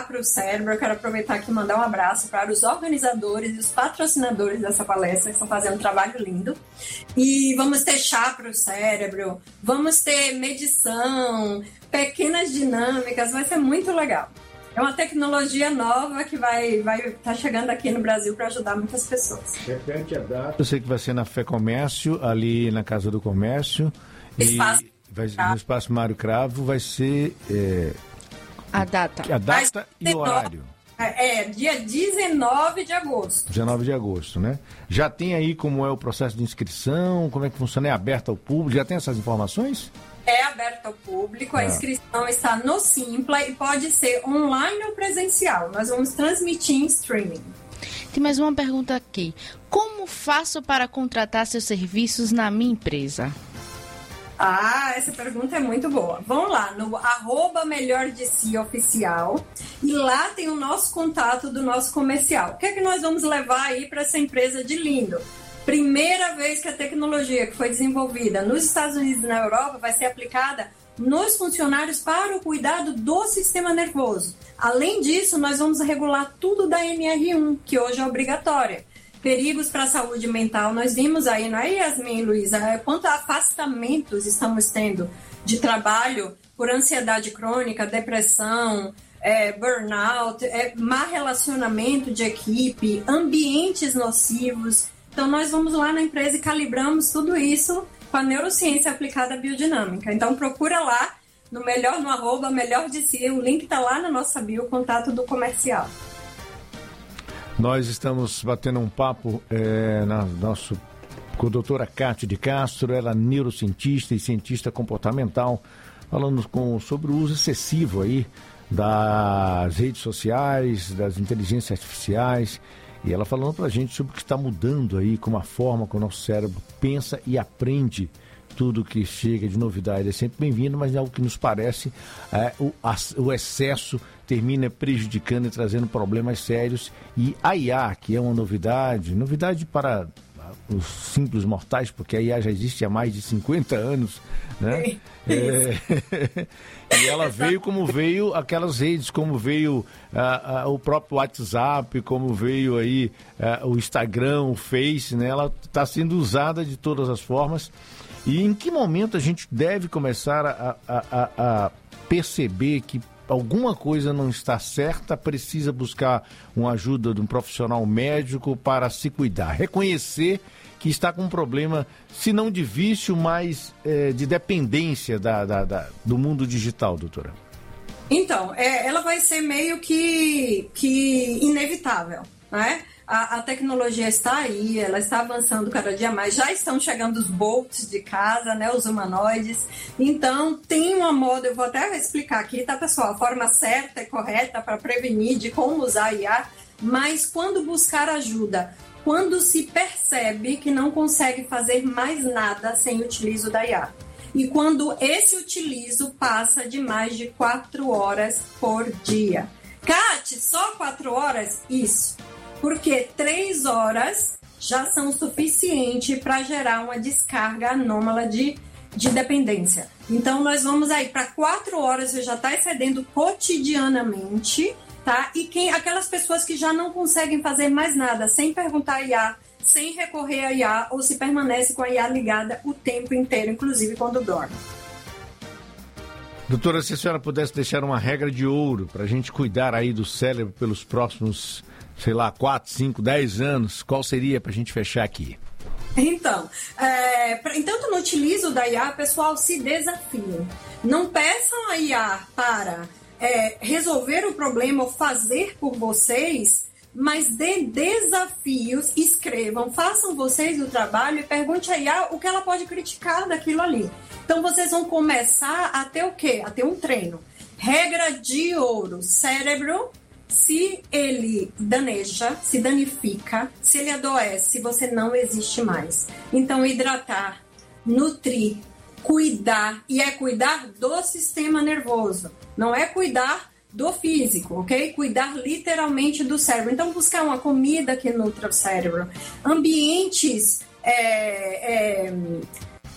para o cérebro. Eu quero aproveitar aqui e mandar um abraço para os organizadores e os patrocinadores dessa palestra, que estão fazendo um trabalho lindo. E vamos ter chá para o cérebro, vamos ter medição, pequenas dinâmicas, vai ser muito legal. É uma tecnologia nova que vai estar chegando aqui no Brasil para ajudar muitas pessoas. Repete a data. Eu sei que vai ser na Fé Comércio, ali na Casa do Comércio. Espaço. No Espaço Mário Cravo vai ser... A data e o horário. Dia 19 de agosto. 19 de agosto, né? Já tem aí como é o processo de inscrição, como é que funciona? É aberto ao público? Já tem essas informações? É aberto ao público, a inscrição está no Simpla e pode ser online ou presencial. Nós vamos transmitir em streaming. Tem mais uma pergunta aqui. Como faço para contratar seus serviços na minha empresa? Essa pergunta é muito boa. Vamos lá, no @melhordesi_oficial e lá tem o nosso contato do nosso comercial. O que é que nós vamos levar aí para essa empresa de lindo? Primeira vez que a tecnologia que foi desenvolvida nos Estados Unidos e na Europa vai ser aplicada nos funcionários para o cuidado do sistema nervoso. Além disso, nós vamos regular tudo da NR1, que hoje é obrigatória. Perigos para a saúde mental, nós vimos aí, não é, Yasmin e Luísa, quanto afastamentos estamos tendo de trabalho por ansiedade crônica, depressão, burnout, má relacionamento de equipe, ambientes nocivos. Então, nós vamos lá na empresa e calibramos tudo isso com a neurociência aplicada à biodinâmica. Então, procura lá, no @melhordesi, o link está lá na nossa bio, o contato do comercial. Nós estamos batendo um papo com a doutora Cátia de Castro, ela é neurocientista e cientista comportamental, falando sobre o uso excessivo aí das redes sociais, das inteligências artificiais, e ela falando pra gente sobre o que está mudando aí, como a forma que o nosso cérebro pensa e aprende tudo que chega de novidade. É sempre bem-vindo, mas é algo que nos parece o excesso termina prejudicando e trazendo problemas sérios. E a IA, que é uma novidade para os simples mortais, porque a IA já existe há mais de 50 anos, né? E ela veio como veio aquelas redes, como veio o próprio WhatsApp, como veio aí o Instagram, o Face, né? Ela está sendo usada de todas as formas. E em que momento a gente deve começar a perceber que alguma coisa não está certa, precisa buscar uma ajuda de um profissional médico para se cuidar, reconhecer que está com um problema, se não de vício, mas de dependência do mundo digital, doutora? Então, ela vai ser meio que inevitável, né? A tecnologia está aí, ela está avançando cada dia mais, já estão chegando os bolts de casa, né, os humanoides, então tem uma moda, eu vou até explicar aqui, tá, pessoal, a forma certa e correta para prevenir de como usar a IA, mas quando buscar ajuda, quando se percebe que não consegue fazer mais nada sem o utilizo da IA, e quando esse utilizo passa de mais de 4 horas por dia. Cate, só 4 horas? Isso. Porque 3 horas já são suficientes para gerar uma descarga anômala de dependência. Então, nós vamos aí para 4 horas, você já está excedendo cotidianamente, tá? E aquelas pessoas que já não conseguem fazer mais nada, sem perguntar a IA, sem recorrer a IA, ou se permanece com a IA ligada o tempo inteiro, inclusive quando dorme. Doutora, se a senhora pudesse deixar uma regra de ouro para a gente cuidar aí do cérebro pelos próximos, 4, 5, 10 anos, qual seria para a gente fechar aqui? Então, tanto no utilizo da IA, pessoal, se desafiem. Não peçam a IA para resolver o problema ou fazer por vocês, mas dê desafios, escrevam, façam vocês o trabalho e pergunte a IA o que ela pode criticar daquilo ali. Então, vocês vão começar a ter o quê? A ter um treino. Regra de ouro, cérebro, se ele daneja, se danifica, se ele adoece, você não existe mais. Então, hidratar, nutrir, cuidar, e cuidar do sistema nervoso, não é cuidar do físico, ok? Cuidar literalmente do cérebro. Então, buscar uma comida que nutra o cérebro, ambientes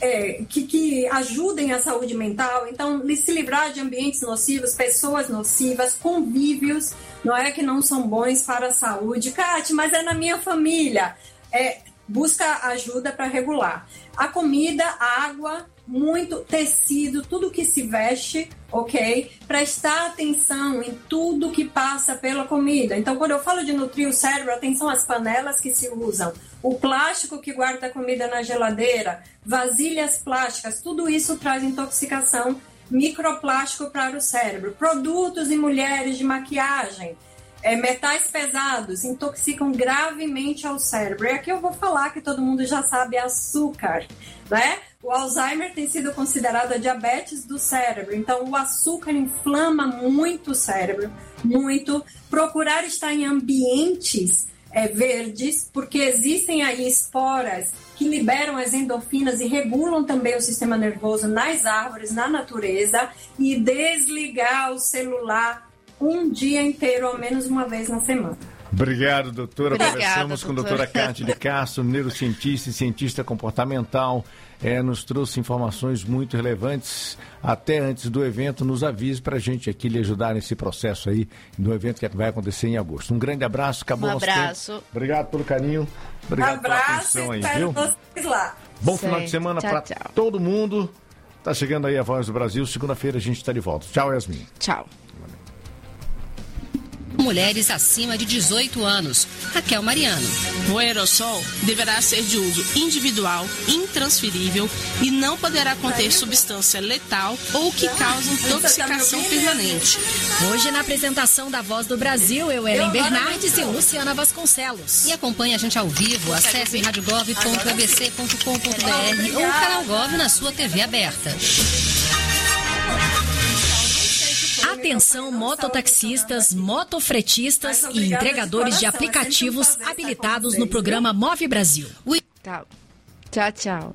que ajudem a saúde mental. Então, se livrar de ambientes nocivos, pessoas nocivas, convívios, não é, que não são bons para a saúde. Cátia, mas é na minha família. Busca ajuda para regular. A comida, a água, muito tecido, tudo que se veste, ok? Prestar atenção em tudo que passa pela comida. Então, quando eu falo de nutrir o cérebro, atenção às panelas que se usam, o plástico que guarda a comida na geladeira, vasilhas plásticas, tudo isso traz intoxicação, microplástico para o cérebro. Produtos em mulheres de maquiagem, metais pesados, intoxicam gravemente ao cérebro. E aqui eu vou falar que todo mundo já sabe, açúcar, né? O Alzheimer tem sido considerado a diabetes do cérebro. Então, o açúcar inflama muito o cérebro, muito. Procurar estar em ambientes verdes, porque existem aí esporas que liberam as endorfinas e regulam também o sistema nervoso nas árvores, na natureza. E desligar o celular um dia inteiro, ao menos uma vez na semana. Obrigado, doutora. Conversamos com a doutora Cátia de Castro, neurocientista e cientista comportamental. Nos trouxe informações muito relevantes. Até antes do evento, nos avise para a gente aqui lhe ajudar nesse processo aí, do evento que vai acontecer em agosto. Um grande abraço, acabou o nosso tempo. Obrigado pelo carinho. Obrigado pela atenção aí, viu? Vocês lá. Bom final de semana para todo mundo. Tá chegando aí a Voz do Brasil. Segunda-feira a gente está de volta. Tchau, Yasmin. Tchau. Mulheres acima de 18 anos. Raquel Mariano. O aerossol deverá ser de uso individual, intransferível e não poderá conter substância letal ou que cause intoxicação permanente. Hoje, na apresentação da Voz do Brasil, Ellen Bernardes e Luciana Vasconcelos. E acompanhe a gente ao vivo. Acesse radiogov.abc.com.br ou o canal Gov na sua TV aberta. Atenção, mototaxistas, motofretistas e entregadores de aplicativos habilitados no programa Move Brasil. Tchau. Tchau.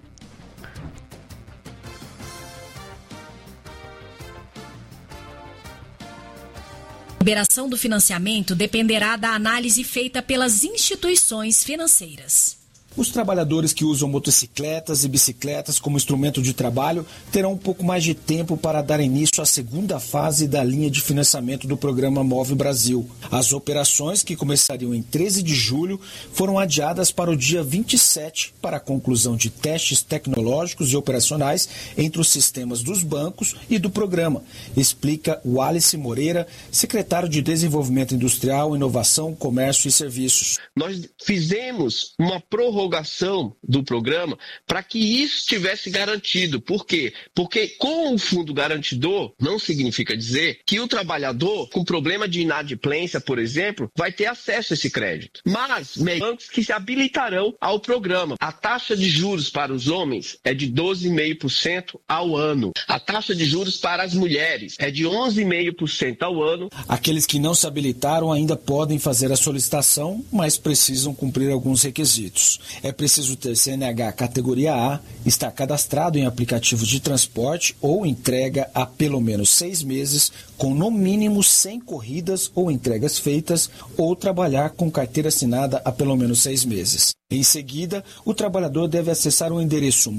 A liberação do financiamento dependerá da análise feita pelas instituições financeiras. Os trabalhadores que usam motocicletas e bicicletas como instrumento de trabalho terão um pouco mais de tempo para dar início à segunda fase da linha de financiamento do programa Move Brasil. As operações, que começariam em 13 de julho, foram adiadas para o dia 27 para a conclusão de testes tecnológicos e operacionais entre os sistemas dos bancos e do programa, explica Wallace Moreira, secretário de Desenvolvimento Industrial, Inovação, Comércio e Serviços. Nós fizemos uma prorrogação do programa para que isso estivesse garantido. Por quê? Porque com o fundo garantidor não significa dizer que o trabalhador com problema de inadimplência, por exemplo, vai ter acesso a esse crédito. Mas bancos que se habilitarão ao programa. A taxa de juros para os homens é de 12,5% ao ano. A taxa de juros para as mulheres é de 11,5% ao ano. Aqueles que não se habilitaram ainda podem fazer a solicitação, mas precisam cumprir alguns requisitos. É preciso ter CNH categoria A, estar cadastrado em aplicativos de transporte ou entrega há pelo menos 6 meses, com no mínimo 100 corridas ou entregas feitas, ou trabalhar com carteira assinada há pelo menos 6 meses. Em seguida, o trabalhador deve acessar o endereço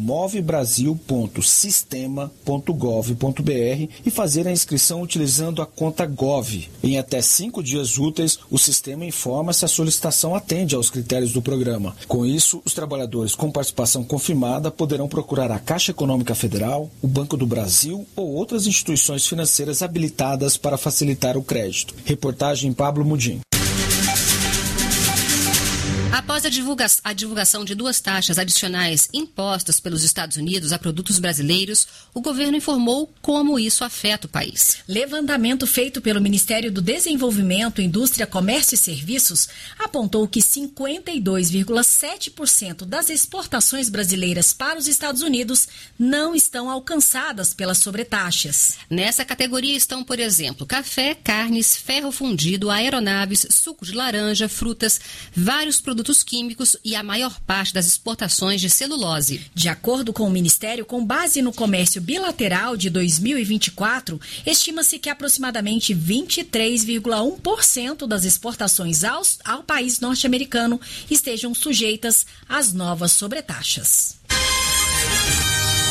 movebrasil.sistema.gov.br e fazer a inscrição utilizando a conta Gov. Em até 5 dias úteis, o sistema informa se a solicitação atende aos critérios do programa. Com isso, os trabalhadores com participação confirmada poderão procurar a Caixa Econômica Federal, o Banco do Brasil ou outras instituições financeiras habilitadas para facilitar o crédito. Reportagem Pablo Mudim. Após a divulgação de 2 taxas adicionais impostas pelos Estados Unidos a produtos brasileiros, o governo informou como isso afeta o país. Levantamento feito pelo Ministério do Desenvolvimento, Indústria, Comércio e Serviços apontou que 52,7% das exportações brasileiras para os Estados Unidos não estão alcançadas pelas sobretaxas. Nessa categoria estão, por exemplo, café, carnes, ferro fundido, aeronaves, suco de laranja, frutas, vários produtos químicos e a maior parte das exportações de celulose. De acordo com o Ministério, com base no comércio bilateral de 2024, estima-se que aproximadamente 23,1% das exportações ao país norte-americano estejam sujeitas às novas sobretaxas.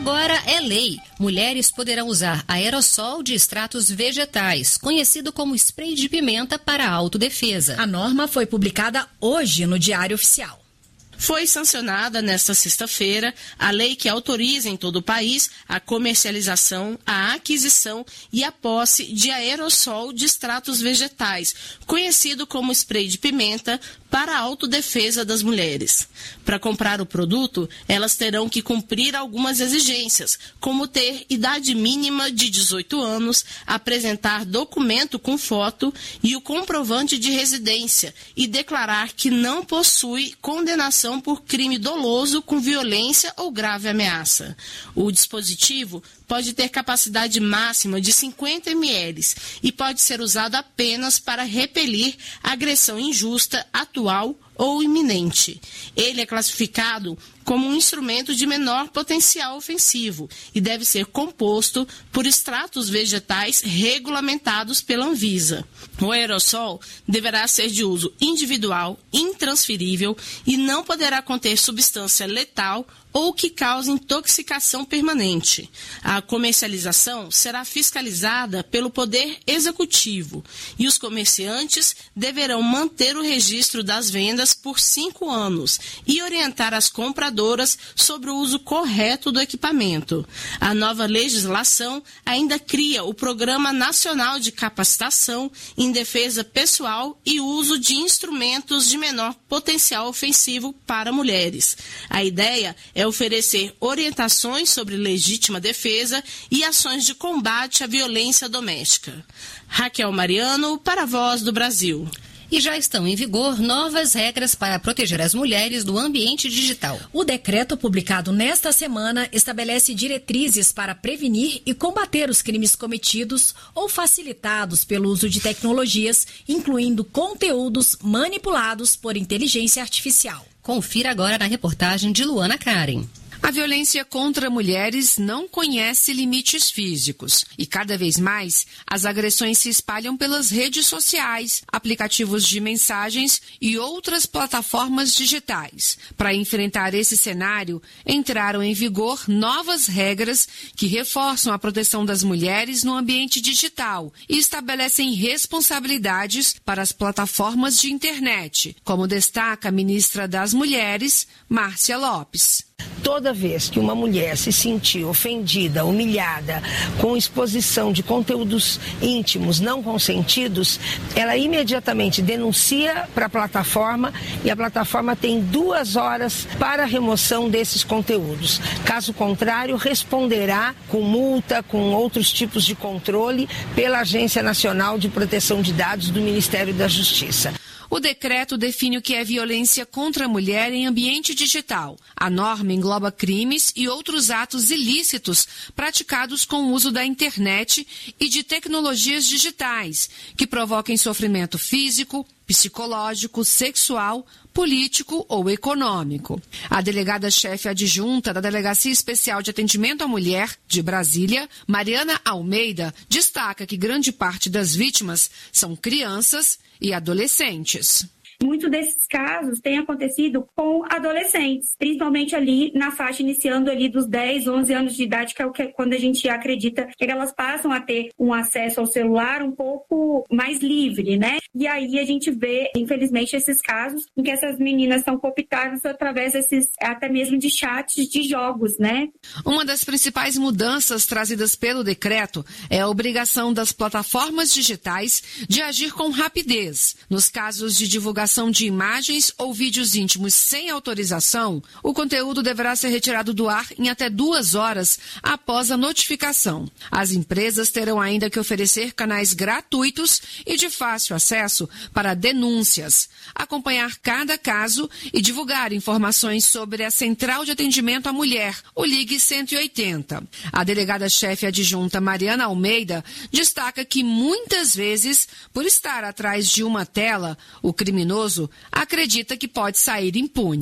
Agora é lei. Mulheres poderão usar aerossol de extratos vegetais, conhecido como spray de pimenta para autodefesa. A norma foi publicada hoje no Diário Oficial. Foi sancionada nesta sexta-feira a lei que autoriza em todo o país a comercialização, a aquisição e a posse de aerossol de extratos vegetais, conhecido como spray de pimenta, para a autodefesa das mulheres. Para comprar o produto, elas terão que cumprir algumas exigências, como ter idade mínima de 18 anos, apresentar documento com foto e o comprovante de residência e declarar que não possui condenação por crime doloso com violência ou grave ameaça. O dispositivo pode ter capacidade máxima de 50 ml e pode ser usado apenas para repelir agressão injusta, atual ou iminente. Ele é classificado como um instrumento de menor potencial ofensivo e deve ser composto por extratos vegetais regulamentados pela Anvisa. O aerossol deverá ser de uso individual, intransferível e não poderá conter substância letal ou que cause intoxicação permanente. A comercialização será fiscalizada pelo Poder Executivo e os comerciantes deverão manter o registro das vendas por 5 anos e orientar as compradoras sobre o uso correto do equipamento. A nova legislação ainda cria o Programa Nacional de Capacitação em Defesa Pessoal e Uso de Instrumentos de Menor Potencial Ofensivo para mulheres. A ideia é oferecer orientações sobre legítima defesa e ações de combate à violência doméstica. Raquel Mariano, para a Voz do Brasil. E já estão em vigor novas regras para proteger as mulheres do ambiente digital. O decreto publicado nesta semana estabelece diretrizes para prevenir e combater os crimes cometidos ou facilitados pelo uso de tecnologias, incluindo conteúdos manipulados por inteligência artificial. Confira agora na reportagem de Luana Karen. A violência contra mulheres não conhece limites físicos e cada vez mais as agressões se espalham pelas redes sociais, aplicativos de mensagens e outras plataformas digitais. Para enfrentar esse cenário, entraram em vigor novas regras que reforçam a proteção das mulheres no ambiente digital e estabelecem responsabilidades para as plataformas de internet, como destaca a ministra das Mulheres, Márcia Lopes. Toda vez que uma mulher se sentir ofendida, humilhada, com exposição de conteúdos íntimos não consentidos, ela imediatamente denuncia para a plataforma e a plataforma tem 2 horas para a remoção desses conteúdos. Caso contrário, responderá com multa, com outros tipos de controle pela Agência Nacional de Proteção de Dados do Ministério da Justiça. O decreto define o que é violência contra a mulher em ambiente digital. A norma engloba crimes e outros atos ilícitos praticados com o uso da internet e de tecnologias digitais, que provoquem sofrimento físico, psicológico, sexual, político ou econômico. A delegada-chefe adjunta da Delegacia Especial de Atendimento à Mulher, de Brasília, Mariana Almeida, destaca que grande parte das vítimas são crianças e adolescentes. Muitos desses casos têm acontecido com adolescentes, principalmente ali na faixa iniciando ali dos 10, 11 anos de idade, que é quando a gente acredita que elas passam a ter um acesso ao celular um pouco mais livre, né? E aí a gente vê, infelizmente, esses casos em que essas meninas são cooptadas através desses, até mesmo de chats de jogos, né? Uma das principais mudanças trazidas pelo decreto é a obrigação das plataformas digitais de agir com rapidez. Nos casos de divulgação de imagens ou vídeos íntimos sem autorização, o conteúdo deverá ser retirado do ar em até 2 horas após a notificação. As empresas terão ainda que oferecer canais gratuitos e de fácil acesso para denúncias, acompanhar cada caso e divulgar informações sobre a Central de Atendimento à Mulher, o Ligue 180. A delegada-chefe adjunta Mariana Almeida destaca que muitas vezes, por estar atrás de uma tela, o criminoso acredita que pode sair impune.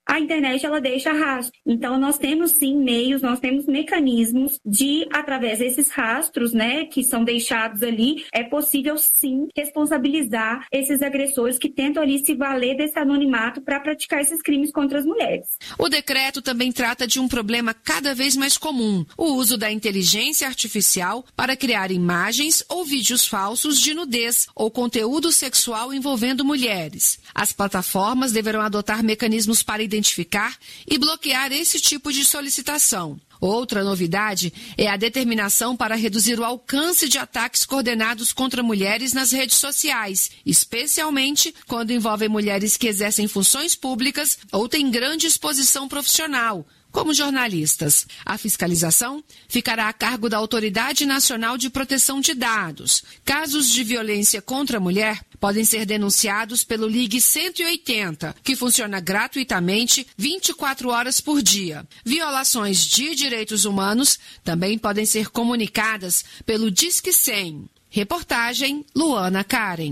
a internet ela deixa rastro. Então, nós temos sim meios, nós temos mecanismos de, através desses rastros, né, que são deixados ali, é possível sim responsabilizar esses agressores que tentam ali se valer desse anonimato para praticar esses crimes contra as mulheres. O decreto também trata de um problema cada vez mais comum, o uso da inteligência artificial para criar imagens ou vídeos falsos de nudez ou conteúdo sexual envolvendo mulheres. As plataformas deverão adotar mecanismos para identificar e bloquear esse tipo de solicitação. Outra novidade é a determinação para reduzir o alcance de ataques coordenados contra mulheres nas redes sociais, especialmente quando envolvem mulheres que exercem funções públicas ou têm grande exposição profissional, como jornalistas. A fiscalização ficará a cargo da Autoridade Nacional de Proteção de Dados. Casos de violência contra a mulher podem ser denunciados pelo Ligue 180, que funciona gratuitamente 24 horas por dia. Violações de direitos humanos também podem ser comunicadas pelo Disque 100. Reportagem Luana Karen.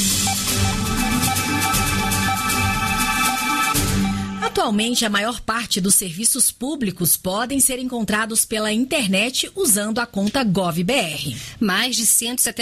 Atualmente, a maior parte dos serviços públicos podem ser encontrados pela internet usando a conta GovBR. Mais de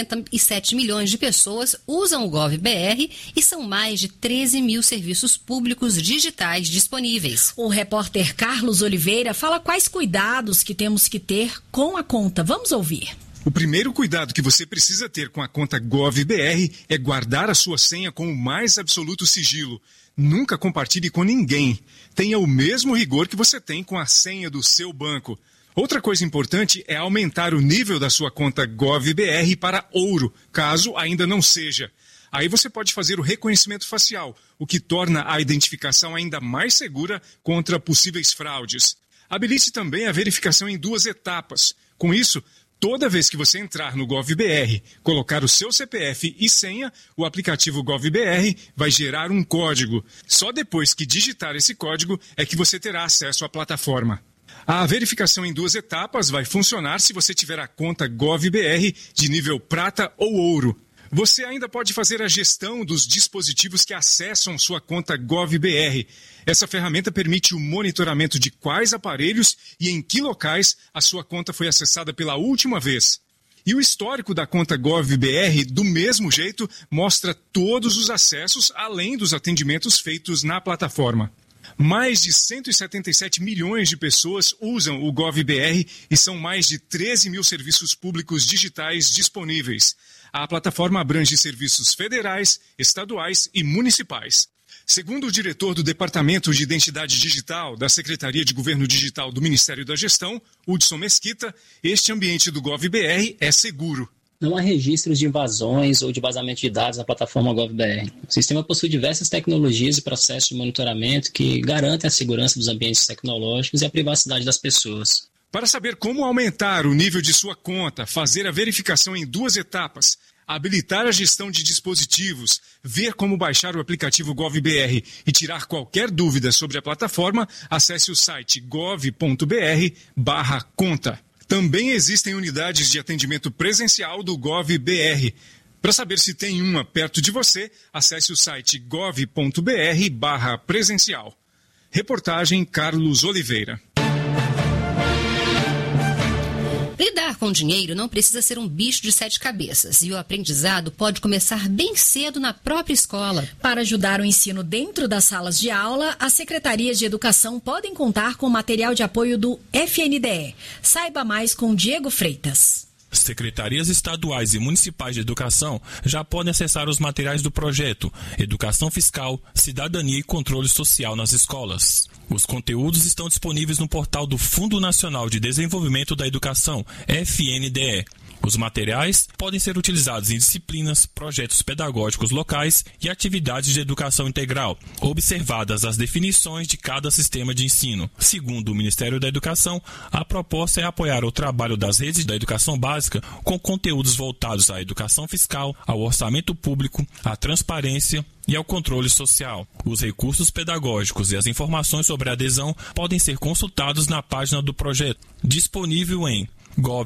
177 milhões de pessoas usam o GovBR e são mais de 13 mil serviços públicos digitais disponíveis. O repórter Carlos Oliveira fala quais cuidados que temos que ter com a conta. Vamos ouvir. O primeiro cuidado que você precisa ter com a conta GovBR é guardar a sua senha com o mais absoluto sigilo. Nunca compartilhe com ninguém. Tenha o mesmo rigor que você tem com a senha do seu banco. Outra coisa importante é aumentar o nível da sua conta GovBR para ouro, caso ainda não seja. Aí você pode fazer o reconhecimento facial, o que torna a identificação ainda mais segura contra possíveis fraudes. Habilite também a verificação em 2 etapas. Com isso, toda vez que você entrar no GovBR, colocar o seu CPF e senha, o aplicativo GovBR vai gerar um código. Só depois que digitar esse código é que você terá acesso à plataforma. A verificação em 2 etapas vai funcionar se você tiver a conta GovBR de nível prata ou ouro. Você ainda pode fazer a gestão dos dispositivos que acessam sua conta GovBR. Essa ferramenta permite o monitoramento de quais aparelhos e em que locais a sua conta foi acessada pela última vez. E o histórico da conta GovBR, do mesmo jeito, mostra todos os acessos, além dos atendimentos feitos na plataforma. Mais de 177 milhões de pessoas usam o GovBR e são mais de 13 mil serviços públicos digitais disponíveis. A plataforma abrange serviços federais, estaduais e municipais. Segundo o diretor do Departamento de Identidade Digital da Secretaria de Governo Digital do Ministério da Gestão, Hudson Mesquita, este ambiente do GovBR é seguro. Não há registros de invasões ou de vazamento de dados na plataforma GovBR. O sistema possui diversas tecnologias e processos de monitoramento que garantem a segurança dos ambientes tecnológicos e a privacidade das pessoas. Para saber como aumentar o nível de sua conta, fazer a verificação em 2 etapas, habilitar a gestão de dispositivos, ver como baixar o aplicativo GovBR e tirar qualquer dúvida sobre a plataforma, acesse o site gov.br/conta. Também existem unidades de atendimento presencial do GovBR. Para saber se tem uma perto de você, acesse o site gov.br/presencial. Reportagem Carlos Oliveira. Lidar com dinheiro não precisa ser um bicho de 7 cabeças e o aprendizado pode começar bem cedo na própria escola. Para ajudar o ensino dentro das salas de aula, as secretarias de educação podem contar com material de apoio do FNDE. Saiba mais com Diego Freitas. Secretarias estaduais e municipais de educação já podem acessar os materiais do projeto Educação Fiscal, Cidadania e Controle Social nas Escolas. Os conteúdos estão disponíveis no portal do Fundo Nacional de Desenvolvimento da Educação, FNDE. Os materiais podem ser utilizados em disciplinas, projetos pedagógicos locais e atividades de educação integral, observadas as definições de cada sistema de ensino. Segundo o Ministério da Educação, a proposta é apoiar o trabalho das redes da educação básica com conteúdos voltados à educação fiscal, ao orçamento público, à transparência e ao controle social. Os recursos pedagógicos e as informações sobre a adesão podem ser consultados na página do projeto, disponível em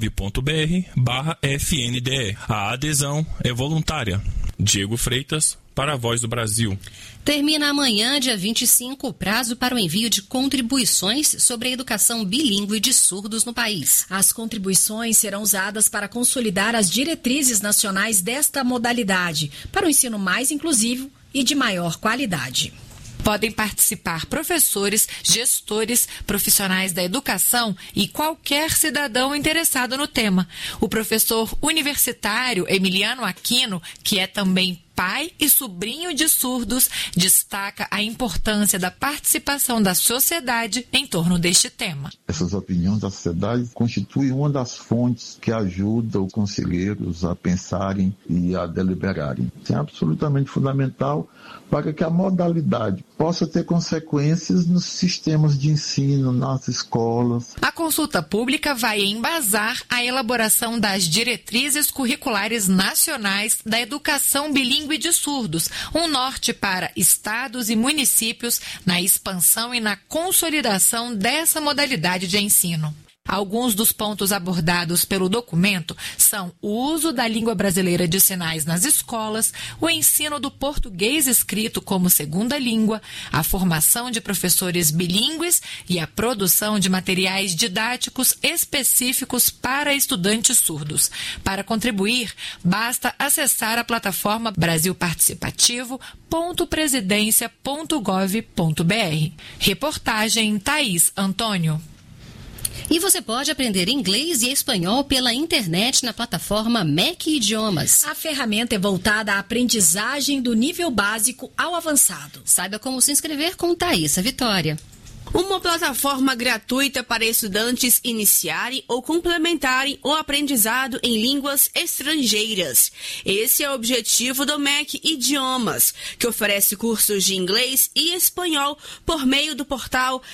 gov.br/FNDE. A adesão é voluntária. Diego Freitas, para a Voz do Brasil. Termina amanhã, dia 25, o prazo para o envio de contribuições sobre a educação bilíngue de surdos no país. As contribuições serão usadas para consolidar as diretrizes nacionais desta modalidade, para um ensino mais inclusivo e de maior qualidade. Podem participar professores, gestores, profissionais da educação e qualquer cidadão interessado no tema. O professor universitário Emiliano Aquino, que é também pai e sobrinho de surdos, destaca a importância da participação da sociedade em torno deste tema. Essas opiniões da sociedade constituem uma das fontes que ajuda os conselheiros a pensarem e a deliberarem. Isso é absolutamente fundamental para que a modalidade possa ter consequências nos sistemas de ensino, nas escolas. A consulta pública vai embasar a elaboração das diretrizes curriculares nacionais da educação bilíngue de surdos, um norte para estados e municípios na expansão e na consolidação dessa modalidade de ensino. Alguns dos pontos abordados pelo documento são o uso da língua brasileira de sinais nas escolas, o ensino do português escrito como segunda língua, a formação de professores bilíngues e a produção de materiais didáticos específicos para estudantes surdos. Para contribuir, basta acessar a plataforma brasilparticipativo.presidencia.gov.br. Reportagem Thaís Antônio. E você pode aprender inglês e espanhol pela internet na plataforma MEC Idiomas. A ferramenta é voltada à aprendizagem do nível básico ao avançado. Saiba como se inscrever com Thaísa Vitória. Uma plataforma gratuita para estudantes iniciarem ou complementarem o aprendizado em línguas estrangeiras. Esse é o objetivo do MEC Idiomas, que oferece cursos de inglês e espanhol por meio do portal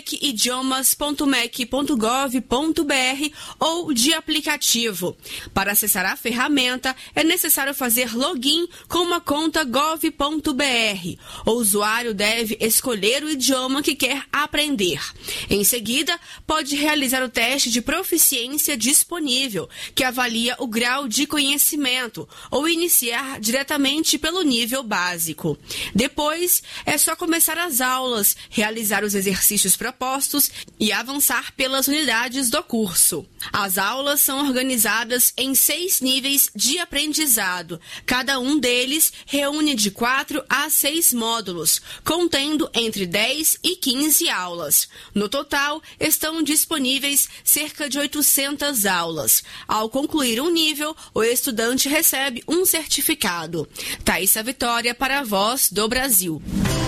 mecidiomas.mec.gov.br ou de aplicativo. Para acessar a ferramenta, é necessário fazer login com uma conta gov.br. O usuário deve escolher o idioma que quer aprender. Em seguida, pode realizar o teste de proficiência disponível, que avalia o grau de conhecimento, ou iniciar diretamente pelo nível básico. Depois, é só começar as aulas, realizar os exercícios propostos e avançar pelas unidades do curso. As aulas são organizadas em 6 níveis de aprendizado. Cada um deles reúne de 4 a 6 módulos, contendo entre 10 e 15 aulas. No total, estão disponíveis cerca de 800 aulas. Ao concluir um nível, o estudante recebe um certificado. Thaísa Vitória para a Voz do Brasil.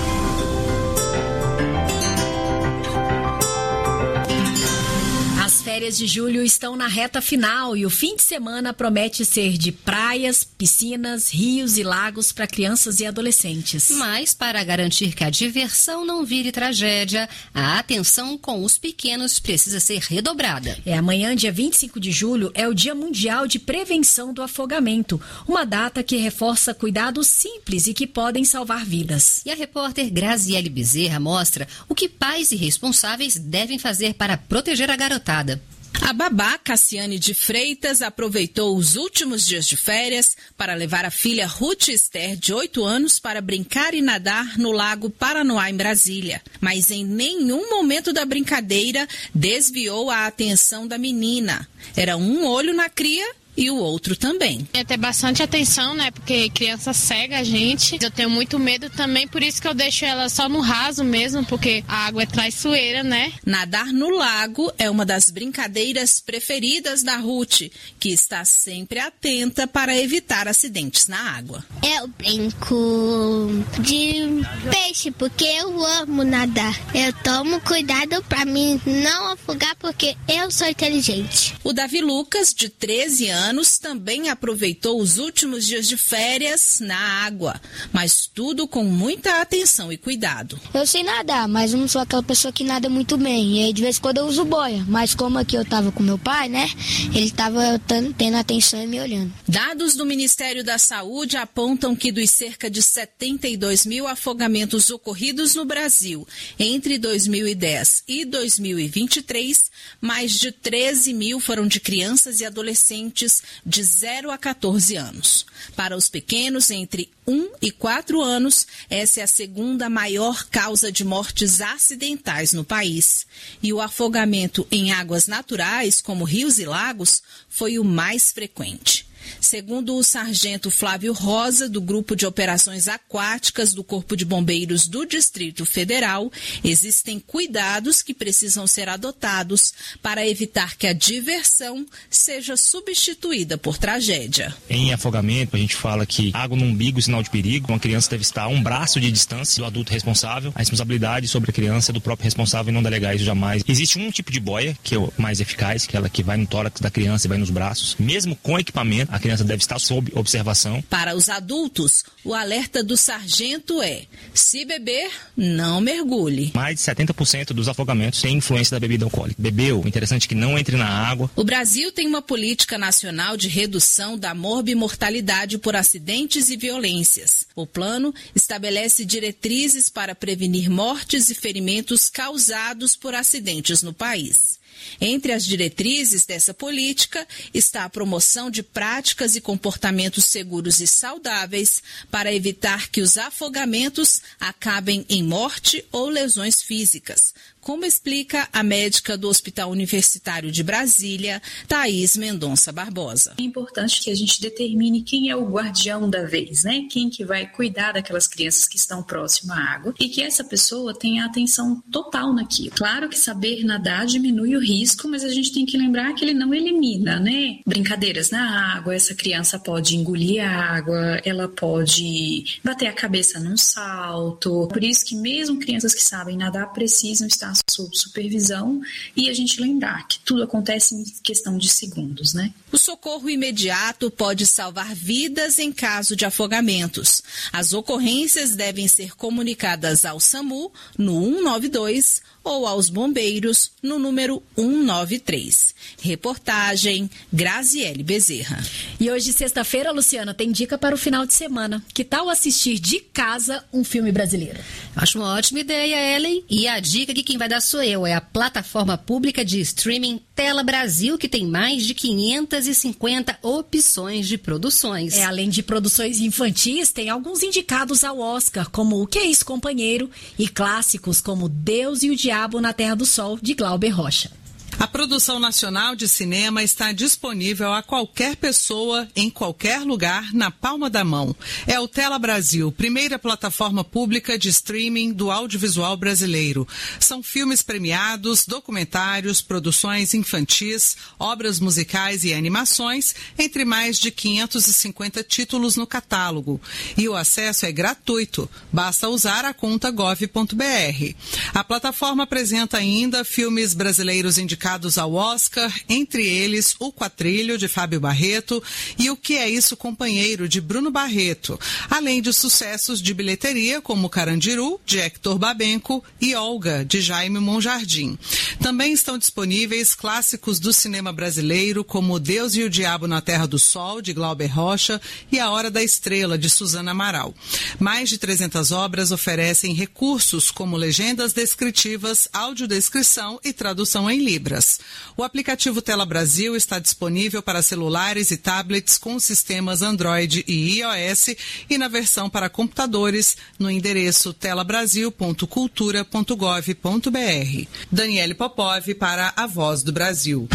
As férias de julho estão na reta final e o fim de semana promete ser de praias, piscinas, rios e lagos para crianças e adolescentes. Mas, para garantir que a diversão não vire tragédia, a atenção com os pequenos precisa ser redobrada. Amanhã, dia 25 de julho, é o Dia Mundial de Prevenção do Afogamento, uma data que reforça cuidados simples e que podem salvar vidas. E a repórter Graziele Bezerra mostra o que pais e responsáveis devem fazer para proteger a garotada. A babá Cassiane de Freitas aproveitou os últimos dias de férias para levar a filha Ruth Esther, de 8 anos, para brincar e nadar no Lago Paranoá, em Brasília. Mas em nenhum momento da brincadeira desviou a atenção da menina. Era um olho na cria e o outro também. É ter bastante atenção, né? Porque criança cega a gente. Eu tenho muito medo também, por isso que eu deixo ela só no raso mesmo, porque a água é traiçoeira, né? Nadar no lago é uma das brincadeiras preferidas da Ruth, que está sempre atenta para evitar acidentes na água. Eu brinco de peixe, porque eu amo nadar. Eu tomo cuidado para mim não afogar, porque eu sou inteligente. O Davi Lucas, de 13 anos, também aproveitou os últimos dias de férias na água, mas tudo com muita atenção e cuidado. Eu sei nadar, mas não sou aquela pessoa que nada muito bem, e aí de vez em quando eu uso boia, mas como aqui eu tava com meu pai, né, ele tava tendo atenção e me olhando. Dados do Ministério da Saúde apontam que dos cerca de 72 mil afogamentos ocorridos no Brasil entre 2010 e 2023, mais de 13 mil foram de crianças e adolescentes crianças de 0 a 14 anos. Para os pequenos entre 1 e 4 anos, essa é a segunda maior causa de mortes acidentais no país. E o afogamento em águas naturais, como rios e lagos, foi o mais frequente. Segundo o sargento Flávio Rosa, do Grupo de Operações Aquáticas do Corpo de Bombeiros do Distrito Federal, existem cuidados que precisam ser adotados para evitar que a diversão seja substituída por tragédia. Em afogamento, a gente fala que água no umbigo é sinal de perigo. Uma criança deve estar a um braço de distância do adulto responsável. A responsabilidade sobre a criança é do próprio responsável e não delegar isso jamais. Existe um tipo de boia que é o mais eficaz, que é ela que vai no tórax da criança e vai nos braços. Mesmo com equipamento, a criança deve estar sob observação. Para os adultos, o alerta do sargento é: se beber, não mergulhe. Mais de 70% dos afogamentos têm influência da bebida alcoólica. Bebeu, o interessante é que não entre na água. O Brasil tem uma política nacional de redução da morbimortalidade por acidentes e violências. O plano estabelece diretrizes para prevenir mortes e ferimentos causados por acidentes no país. Entre as diretrizes dessa política está a promoção de práticas e comportamentos seguros e saudáveis para evitar que os afogamentos acabem em morte ou lesões físicas, como explica a médica do Hospital Universitário de Brasília, Thaís Mendonça Barbosa. É importante que a gente determine quem é o guardião da vez, né? Quem que vai cuidar daquelas crianças que estão próximas à água e que essa pessoa tenha atenção total naquilo. Claro que saber nadar diminui o risco, mas a gente tem que lembrar que ele não elimina, né? Brincadeiras na água, essa criança pode engolir a água, ela pode bater a cabeça num salto. Por isso que mesmo crianças que sabem nadar precisam estar sob supervisão e a gente lembrar que tudo acontece em questão de segundos, né? O socorro imediato pode salvar vidas em caso de afogamentos. As ocorrências devem ser comunicadas ao SAMU no 192 ou aos bombeiros no número 193. Reportagem Graziele Bezerra. E hoje, sexta-feira, Luciana, tem dica para o final de semana. Que tal assistir de casa um filme brasileiro? Acho uma ótima ideia, Ellen. E a dica que quem vai dar sou eu. É a plataforma pública de streaming Tela Brasil, que tem mais de 550 opções de produções. Além de produções infantis, tem alguns indicados ao Oscar, como O Que é Isso, Companheiro? E clássicos como Deus e o Diabo na Terra do Sol, de Glauber Rocha. A produção nacional de cinema está disponível a qualquer pessoa, em qualquer lugar, na palma da mão. É o Tela Brasil, primeira plataforma pública de streaming do audiovisual brasileiro. São filmes premiados, documentários, produções infantis, obras musicais e animações, entre mais de 550 títulos no catálogo. E o acesso é gratuito, basta usar a conta gov.br. A plataforma apresenta ainda filmes brasileiros indicados ao Oscar, entre eles O Quatrilho, de Fábio Barreto, e O Que é Isso, Companheiro, de Bruno Barreto, além de sucessos de bilheteria como Carandiru, de Hector Babenco, e Olga, de Jaime Monjardim. Também estão disponíveis clássicos do cinema brasileiro como Deus e o Diabo na Terra do Sol, de Glauber Rocha, e A Hora da Estrela, de Suzana Amaral. Mais de 300 obras oferecem recursos como legendas descritivas, audiodescrição e tradução em Libras. O aplicativo Tela Brasil está disponível para celulares e tablets com sistemas Android e iOS e na versão para computadores no endereço telabrasil.cultura.gov.br. Daniele Popov para A Voz do Brasil.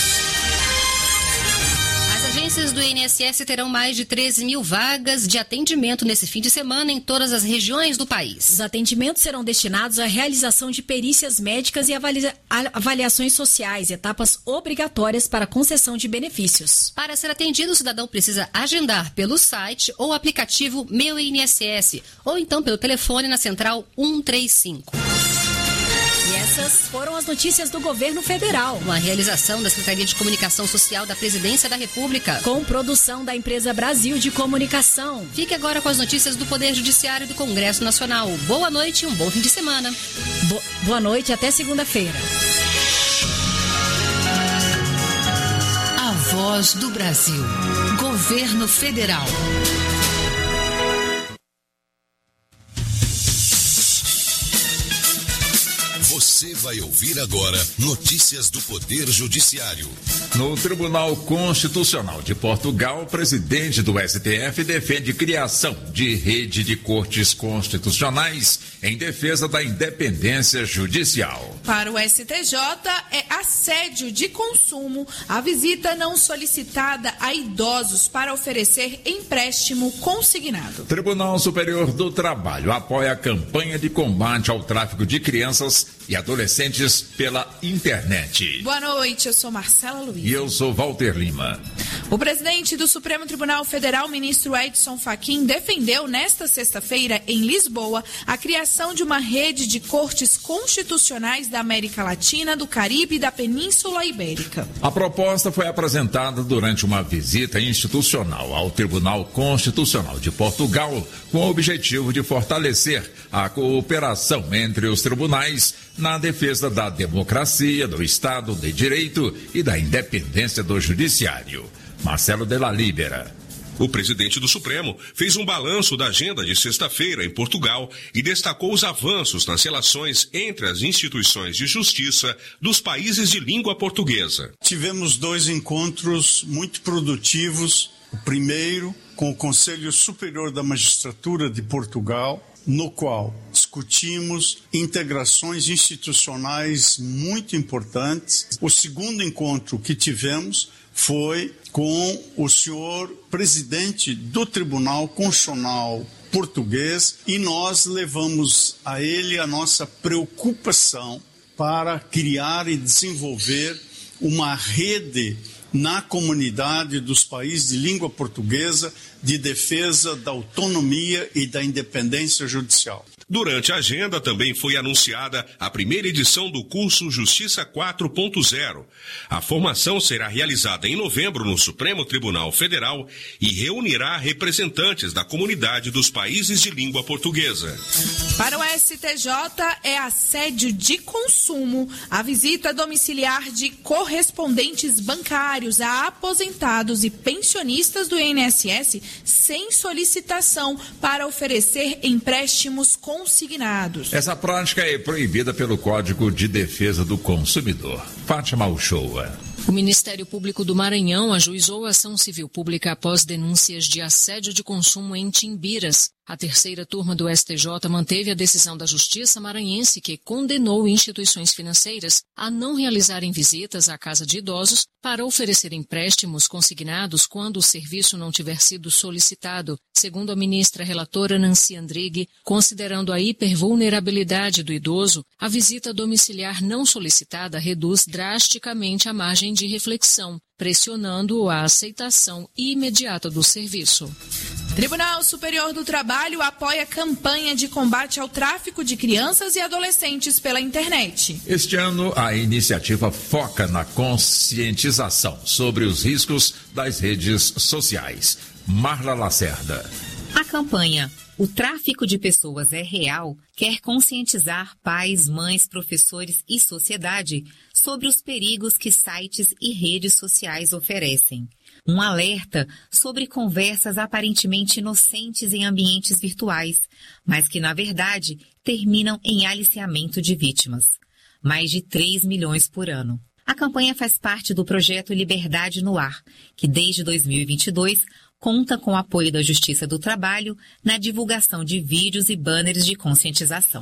As agências do INSS terão mais de 13 mil vagas de atendimento nesse fim de semana em todas as regiões do país. Os atendimentos serão destinados à realização de perícias médicas e avaliações sociais, etapas obrigatórias para concessão de benefícios. Para ser atendido, o cidadão precisa agendar pelo site ou aplicativo Meu INSS, ou então pelo telefone na central 135. E essas foram as notícias do governo federal. Uma realização da Secretaria de Comunicação Social da Presidência da República. Com produção da empresa Brasil de Comunicação. Fique agora com as notícias do Poder Judiciário e do Congresso Nacional. Boa noite e um bom fim de semana. Boa noite, até segunda-feira. A Voz do Brasil. Governo Federal. Você Você vai ouvir agora notícias do Poder Judiciário. No Tribunal Constitucional de Portugal, o presidente do STF defende criação de rede de cortes constitucionais em defesa da independência judicial. Para o STJ, é assédio de consumo a visita não solicitada a idosos para oferecer empréstimo consignado. Tribunal Superior do Trabalho apoia a campanha de combate ao tráfico de crianças e adolescentes pela internet. Boa noite, eu sou Marcela Luiz. E eu sou Walter Lima. O presidente do Supremo Tribunal Federal, ministro Edson Fachin, defendeu nesta sexta-feira, em Lisboa, a criação de uma rede de cortes constitucionais da América Latina, do Caribe e da Península Ibérica. A proposta foi apresentada durante uma visita institucional ao Tribunal Constitucional de Portugal, com o objetivo de fortalecer a cooperação entre os tribunais na defesa da democracia, do Estado de Direito e da independência do Judiciário. Marcelo Della Libera. O presidente do Supremo fez um balanço da agenda de sexta-feira em Portugal e destacou os avanços nas relações entre as instituições de justiça dos países de língua portuguesa. Tivemos 2 encontros muito produtivos. O primeiro com o Conselho Superior da Magistratura de Portugal, no qual discutimos integrações institucionais muito importantes. O segundo encontro que tivemos foi com o senhor presidente do Tribunal Constitucional português e nós levamos a ele a nossa preocupação para criar e desenvolver uma rede na comunidade dos países de língua portuguesa de defesa da autonomia e da independência judicial. Durante a agenda também foi anunciada a primeira edição do curso Justiça 4.0. A formação será realizada em novembro no Supremo Tribunal Federal e reunirá representantes da comunidade dos países de língua portuguesa. Para o STJ, é assédio de consumo a visita domiciliar de correspondentes bancários a aposentados e pensionistas do INSS sem solicitação para oferecer empréstimos consignados. Essa prática é proibida pelo Código de Defesa do Consumidor. Fátima Uchoa. O Ministério Público do Maranhão ajuizou a ação civil pública após denúncias de assédio de consumo em Timbiras. A terceira turma do STJ manteve a decisão da Justiça maranhense que condenou instituições financeiras a não realizarem visitas à casa de idosos para oferecer empréstimos consignados quando o serviço não tiver sido solicitado. Segundo a ministra relatora Nancy Andrighi, considerando a hipervulnerabilidade do idoso, a visita domiciliar não solicitada reduz drasticamente a margem de reflexão, pressionando a aceitação imediata do serviço. Tribunal Superior do Trabalho apoia a campanha de combate ao tráfico de crianças e adolescentes pela internet. Este ano, a iniciativa foca na conscientização sobre os riscos das redes sociais. Marla Lacerda. A campanha O Tráfico de Pessoas é Real quer conscientizar pais, mães, professores e sociedade sobre os perigos que sites e redes sociais oferecem. Um alerta sobre conversas aparentemente inocentes em ambientes virtuais, mas que, na verdade, terminam em aliciamento de vítimas. Mais de 3 milhões por ano. A campanha faz parte do projeto Liberdade no Ar, que desde 2022 conta com o apoio da Justiça do Trabalho na divulgação de vídeos e banners de conscientização.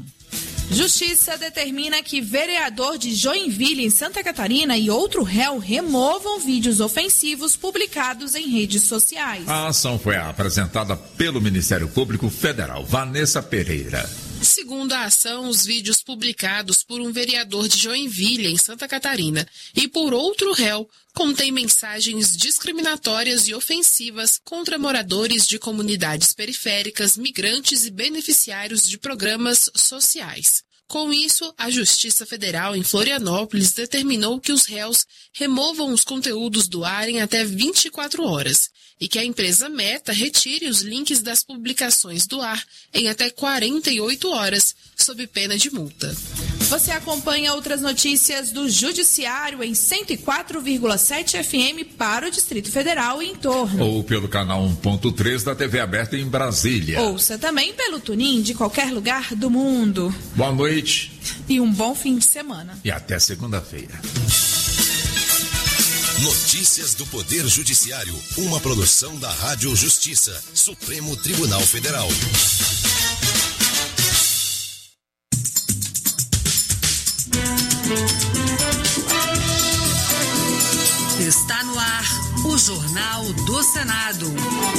Justiça determina que vereador de Joinville, em Santa Catarina, e outro réu removam vídeos ofensivos publicados em redes sociais. A ação foi apresentada pelo Ministério Público Federal. Vanessa Pereira. Segundo a ação, os vídeos publicados por um vereador de Joinville, em Santa Catarina, e por outro réu, contêm mensagens discriminatórias e ofensivas contra moradores de comunidades periféricas, migrantes e beneficiários de programas sociais. Com isso, a Justiça Federal em Florianópolis determinou que os réus removam os conteúdos do ar em até 24 horas e que a empresa Meta retire os links das publicações do ar em até 48 horas, sob pena de multa. Você acompanha outras notícias do Judiciário em 104,7 FM para o Distrito Federal e em torno. Ou pelo canal 1.3 da TV aberta em Brasília. Ouça também pelo TuneIn de qualquer lugar do mundo. Boa noite. E um bom fim de semana. E até segunda-feira. Notícias do Poder Judiciário, uma produção da Rádio Justiça, Supremo Tribunal Federal. Está no ar o Jornal do Senado.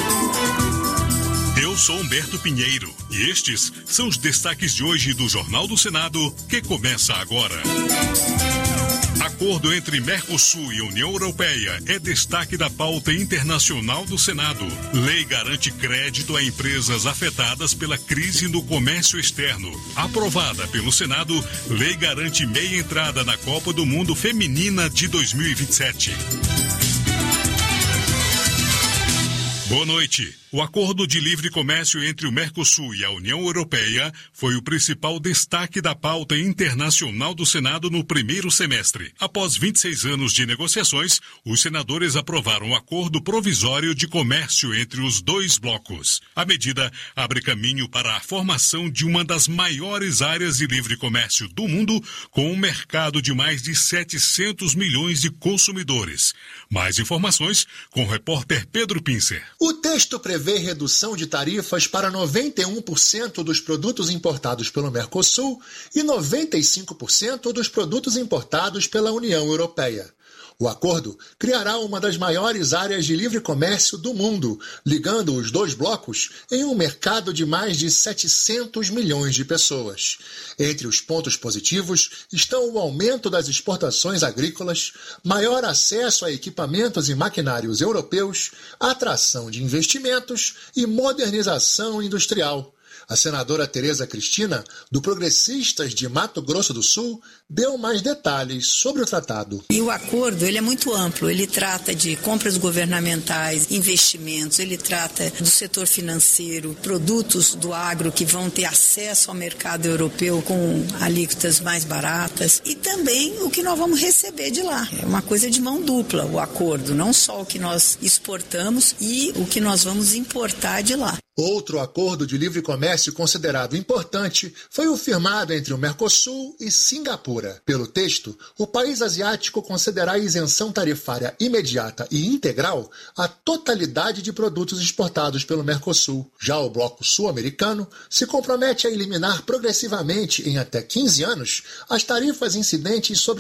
Eu sou Humberto Pinheiro e estes são os destaques de hoje do Jornal do Senado, que começa agora. Acordo entre Mercosul e União Europeia é destaque da pauta internacional do Senado. Lei garante crédito a empresas afetadas pela crise no comércio externo. Aprovada pelo Senado, lei garante meia entrada na Copa do Mundo Feminina de 2027. Boa noite. O acordo de livre comércio entre o Mercosul e a União Europeia foi o principal destaque da pauta internacional do Senado no primeiro semestre. Após 26 anos de negociações, os senadores aprovaram um acordo provisório de comércio entre os dois blocos. A medida abre caminho para a formação de uma das maiores áreas de livre comércio do mundo, com um mercado de mais de 700 milhões de consumidores. Mais informações com o repórter Pedro Pincer. O texto prevê redução de tarifas para 91% dos produtos importados pelo Mercosul e 95% dos produtos importados pela União Europeia. O acordo criará uma das maiores áreas de livre comércio do mundo, ligando os dois blocos em um mercado de mais de 700 milhões de pessoas. Entre os pontos positivos estão o aumento das exportações agrícolas, maior acesso a equipamentos e maquinários europeus, atração de investimentos e modernização industrial. A senadora Tereza Cristina, do Progressistas de Mato Grosso do Sul, deu mais detalhes sobre o tratado. E o acordo, ele é muito amplo, ele trata de compras governamentais, investimentos, ele trata do setor financeiro, produtos do agro que vão ter acesso ao mercado europeu com alíquotas mais baratas e também o que nós vamos receber de lá. É uma coisa de mão dupla o acordo, não só o que nós exportamos e o que nós vamos importar de lá. Outro acordo de livre comércio considerado importante foi o firmado entre o Mercosul e Singapura. Pelo texto, o país asiático considerará isenção tarifária imediata e integral a totalidade de produtos exportados pelo Mercosul. Já o bloco sul-americano se compromete a eliminar progressivamente, em até 15 anos, as tarifas incidentes sobre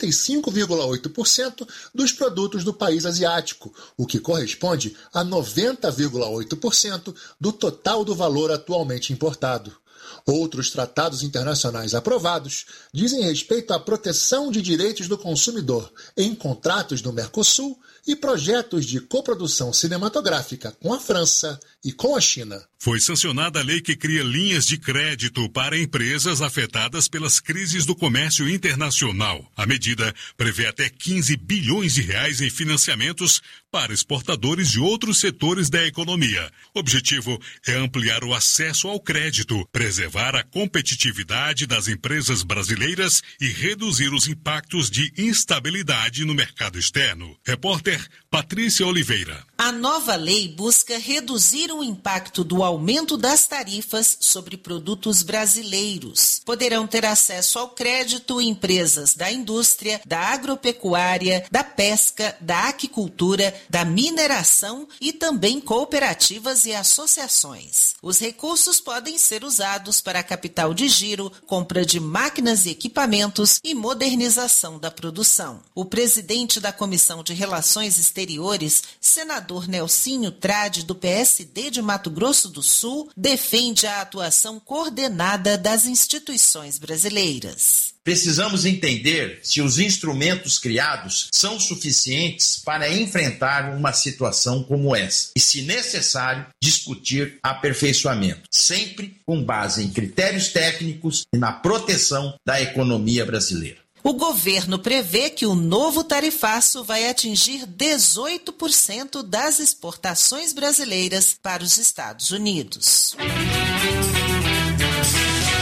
95,8% dos produtos do país asiático, o que corresponde a 90,8% do total do valor atualmente importado. Outros tratados internacionais aprovados dizem respeito à proteção de direitos do consumidor em contratos do Mercosul e projetos de coprodução cinematográfica com a França e com a China. Foi sancionada a lei que cria linhas de crédito para empresas afetadas pelas crises do comércio internacional. A medida prevê até 15 bilhões de reais em financiamentos para exportadores de outros setores da economia. O objetivo é ampliar o acesso ao crédito, preservar a competitividade das empresas brasileiras e reduzir os impactos de instabilidade no mercado externo. Repórter Patrícia Oliveira. A nova lei busca reduzir o impacto do aumento das tarifas sobre produtos brasileiros. Poderão ter acesso ao crédito empresas da indústria, da agropecuária, da pesca, da aquicultura, da mineração e também cooperativas e associações. Os recursos podem ser usados para capital de giro, compra de máquinas e equipamentos e modernização da produção. O presidente da Comissão de Relações Exteriores, senador Nelsinho Trade, do PSD de Mato Grosso do Sul, defende a atuação coordenada das instituições brasileiras. Precisamos entender se os instrumentos criados são suficientes para enfrentar uma situação como essa e, se necessário, discutir aperfeiçoamento, sempre com base em critérios técnicos e na proteção da economia brasileira. O governo prevê que o novo tarifaço vai atingir 18% das exportações brasileiras para os Estados Unidos. A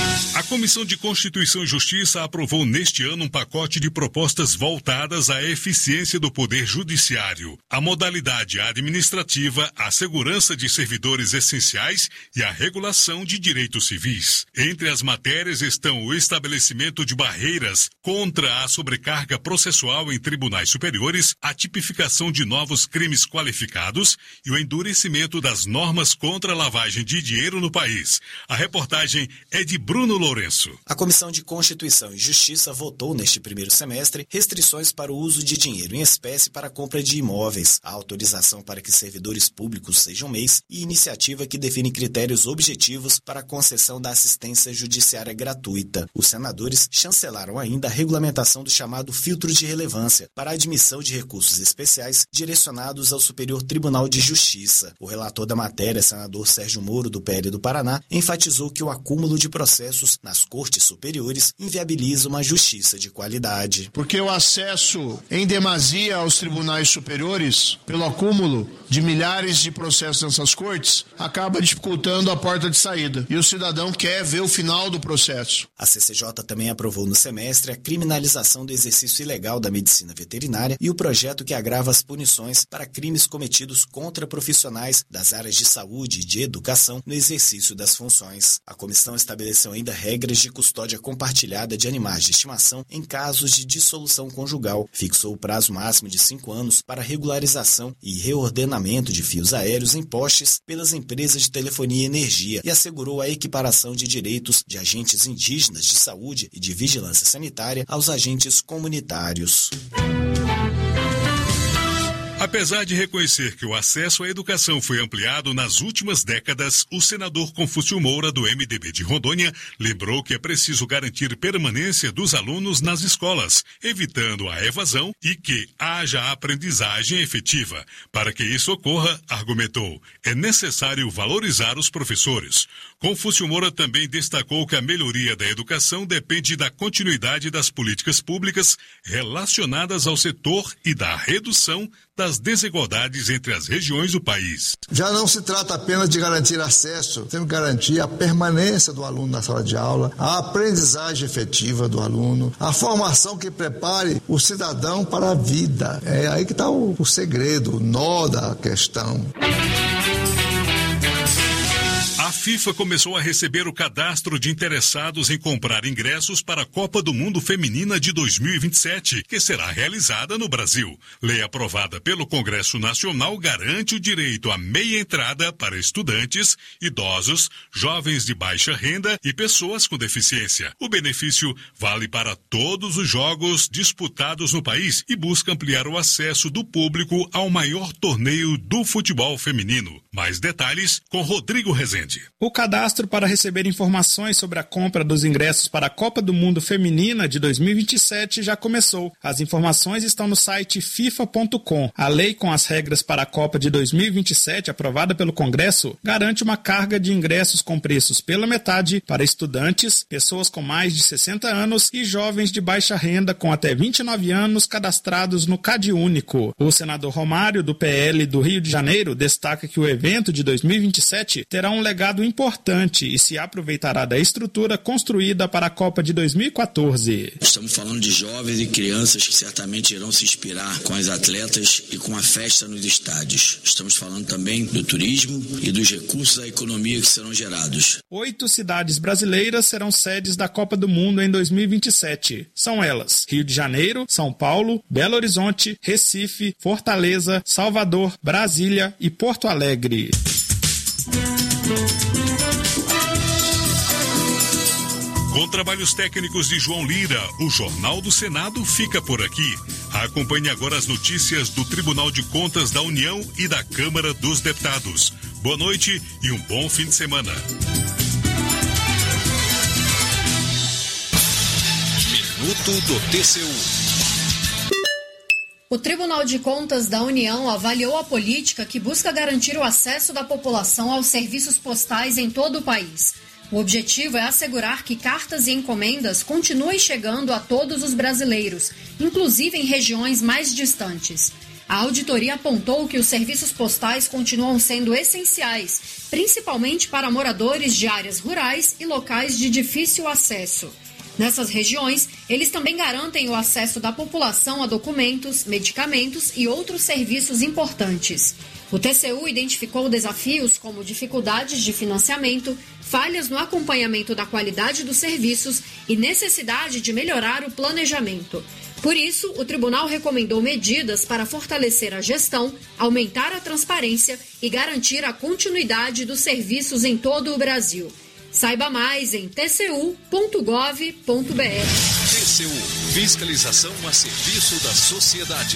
Comissão de Constituição e Justiça aprovou neste ano um pacote de propostas voltadas à eficiência do Poder Judiciário, à modalidade administrativa, à segurança de servidores essenciais e à regulação de direitos civis. Entre as matérias estão o estabelecimento de barreiras contra a sobrecarga processual em tribunais superiores, a tipificação de novos crimes qualificados e o endurecimento das normas contra a lavagem de dinheiro no país. A reportagem é de Bruno Lourenço. A Comissão de Constituição e Justiça votou neste primeiro semestre restrições para o uso de dinheiro em espécie para a compra de imóveis, a autorização para que servidores públicos sejam MEIs e iniciativa que define critérios objetivos para a concessão da assistência judiciária gratuita. Os senadores chancelaram ainda a regulamentação do chamado filtro de relevância para a admissão de recursos especiais direcionados ao Superior Tribunal de Justiça. O relator da matéria, senador Sérgio Moro, do PL do Paraná, enfatizou que o acúmulo de processos nas cortes superiores inviabiliza uma justiça de qualidade. Porque o acesso em demasia aos tribunais superiores, pelo acúmulo de milhares de processos nessas cortes, acaba dificultando a porta de saída. E o cidadão quer ver o final do processo. A CCJ também aprovou no semestre a criminalização do exercício ilegal da medicina veterinária e o projeto que agrava as punições para crimes cometidos contra profissionais das áreas de saúde e de educação no exercício das funções. A comissão estabeleceu ainda regras de custódia compartilhada de animais de estimação em casos de dissolução conjugal, fixou o prazo máximo de 5 anos para regularização e reordenamento de fios aéreos em postes pelas empresas de telefonia e energia e assegurou a equiparação de direitos de agentes indígenas de saúde e de vigilância sanitária aos agentes comunitários. Apesar de reconhecer que o acesso à educação foi ampliado nas últimas décadas, o senador Confúcio Moura, do MDB de Rondônia, lembrou que é preciso garantir permanência dos alunos nas escolas, evitando a evasão e que haja aprendizagem efetiva. Para que isso ocorra, argumentou, é necessário valorizar os professores. Confúcio Moura também destacou que a melhoria da educação depende da continuidade das políticas públicas relacionadas ao setor e da redução das desigualdades entre as regiões do país. Já não se trata apenas de garantir acesso, temos que garantir a permanência do aluno na sala de aula, a aprendizagem efetiva do aluno, a formação que prepare o cidadão para a vida. É aí que está o segredo, o nó da questão. A FIFA começou a receber o cadastro de interessados em comprar ingressos para a Copa do Mundo Feminina de 2027, que será realizada no Brasil. Lei aprovada pelo Congresso Nacional garante o direito à meia entrada para estudantes, idosos, jovens de baixa renda e pessoas com deficiência. O benefício vale para todos os jogos disputados no país e busca ampliar o acesso do público ao maior torneio do futebol feminino. Mais detalhes com Rodrigo Rezende. O cadastro para receber informações sobre a compra dos ingressos para a Copa do Mundo Feminina de 2027 já começou. As informações estão no site fifa.com. A lei com as regras para a Copa de 2027, aprovada pelo Congresso, garante uma carga de ingressos com preços pela metade para estudantes, pessoas com mais de 60 anos e jovens de baixa renda com até 29 anos cadastrados no CadÚnico. O senador Romário, do PL do Rio de Janeiro, destaca que o evento de 2027 terá um legado importante e se aproveitará da estrutura construída para a Copa de 2014. Estamos falando de jovens e crianças que certamente irão se inspirar com as atletas e com a festa nos estádios. Estamos falando também do turismo e dos recursos da economia que serão gerados. 8 cidades brasileiras serão sedes da Copa do Mundo em 2027. São elas: Rio de Janeiro, São Paulo, Belo Horizonte, Recife, Fortaleza, Salvador, Brasília e Porto Alegre. Com trabalhos técnicos de João Lira, o Jornal do Senado fica por aqui. Acompanhe agora as notícias do Tribunal de Contas da União e da Câmara dos Deputados. Boa noite e um bom fim de semana. Minuto do TCU. O Tribunal de Contas da União avaliou a política que busca garantir o acesso da população aos serviços postais em todo o país. O objetivo é assegurar que cartas e encomendas continuem chegando a todos os brasileiros, inclusive em regiões mais distantes. A auditoria apontou que os serviços postais continuam sendo essenciais, principalmente para moradores de áreas rurais e locais de difícil acesso. Nessas regiões, eles também garantem o acesso da população a documentos, medicamentos e outros serviços importantes. O TCU identificou desafios como dificuldades de financiamento, falhas no acompanhamento da qualidade dos serviços e necessidade de melhorar o planejamento. Por isso, o tribunal recomendou medidas para fortalecer a gestão, aumentar a transparência e garantir a continuidade dos serviços em todo o Brasil. Saiba mais em tcu.gov.br. TCU, fiscalização a serviço da sociedade.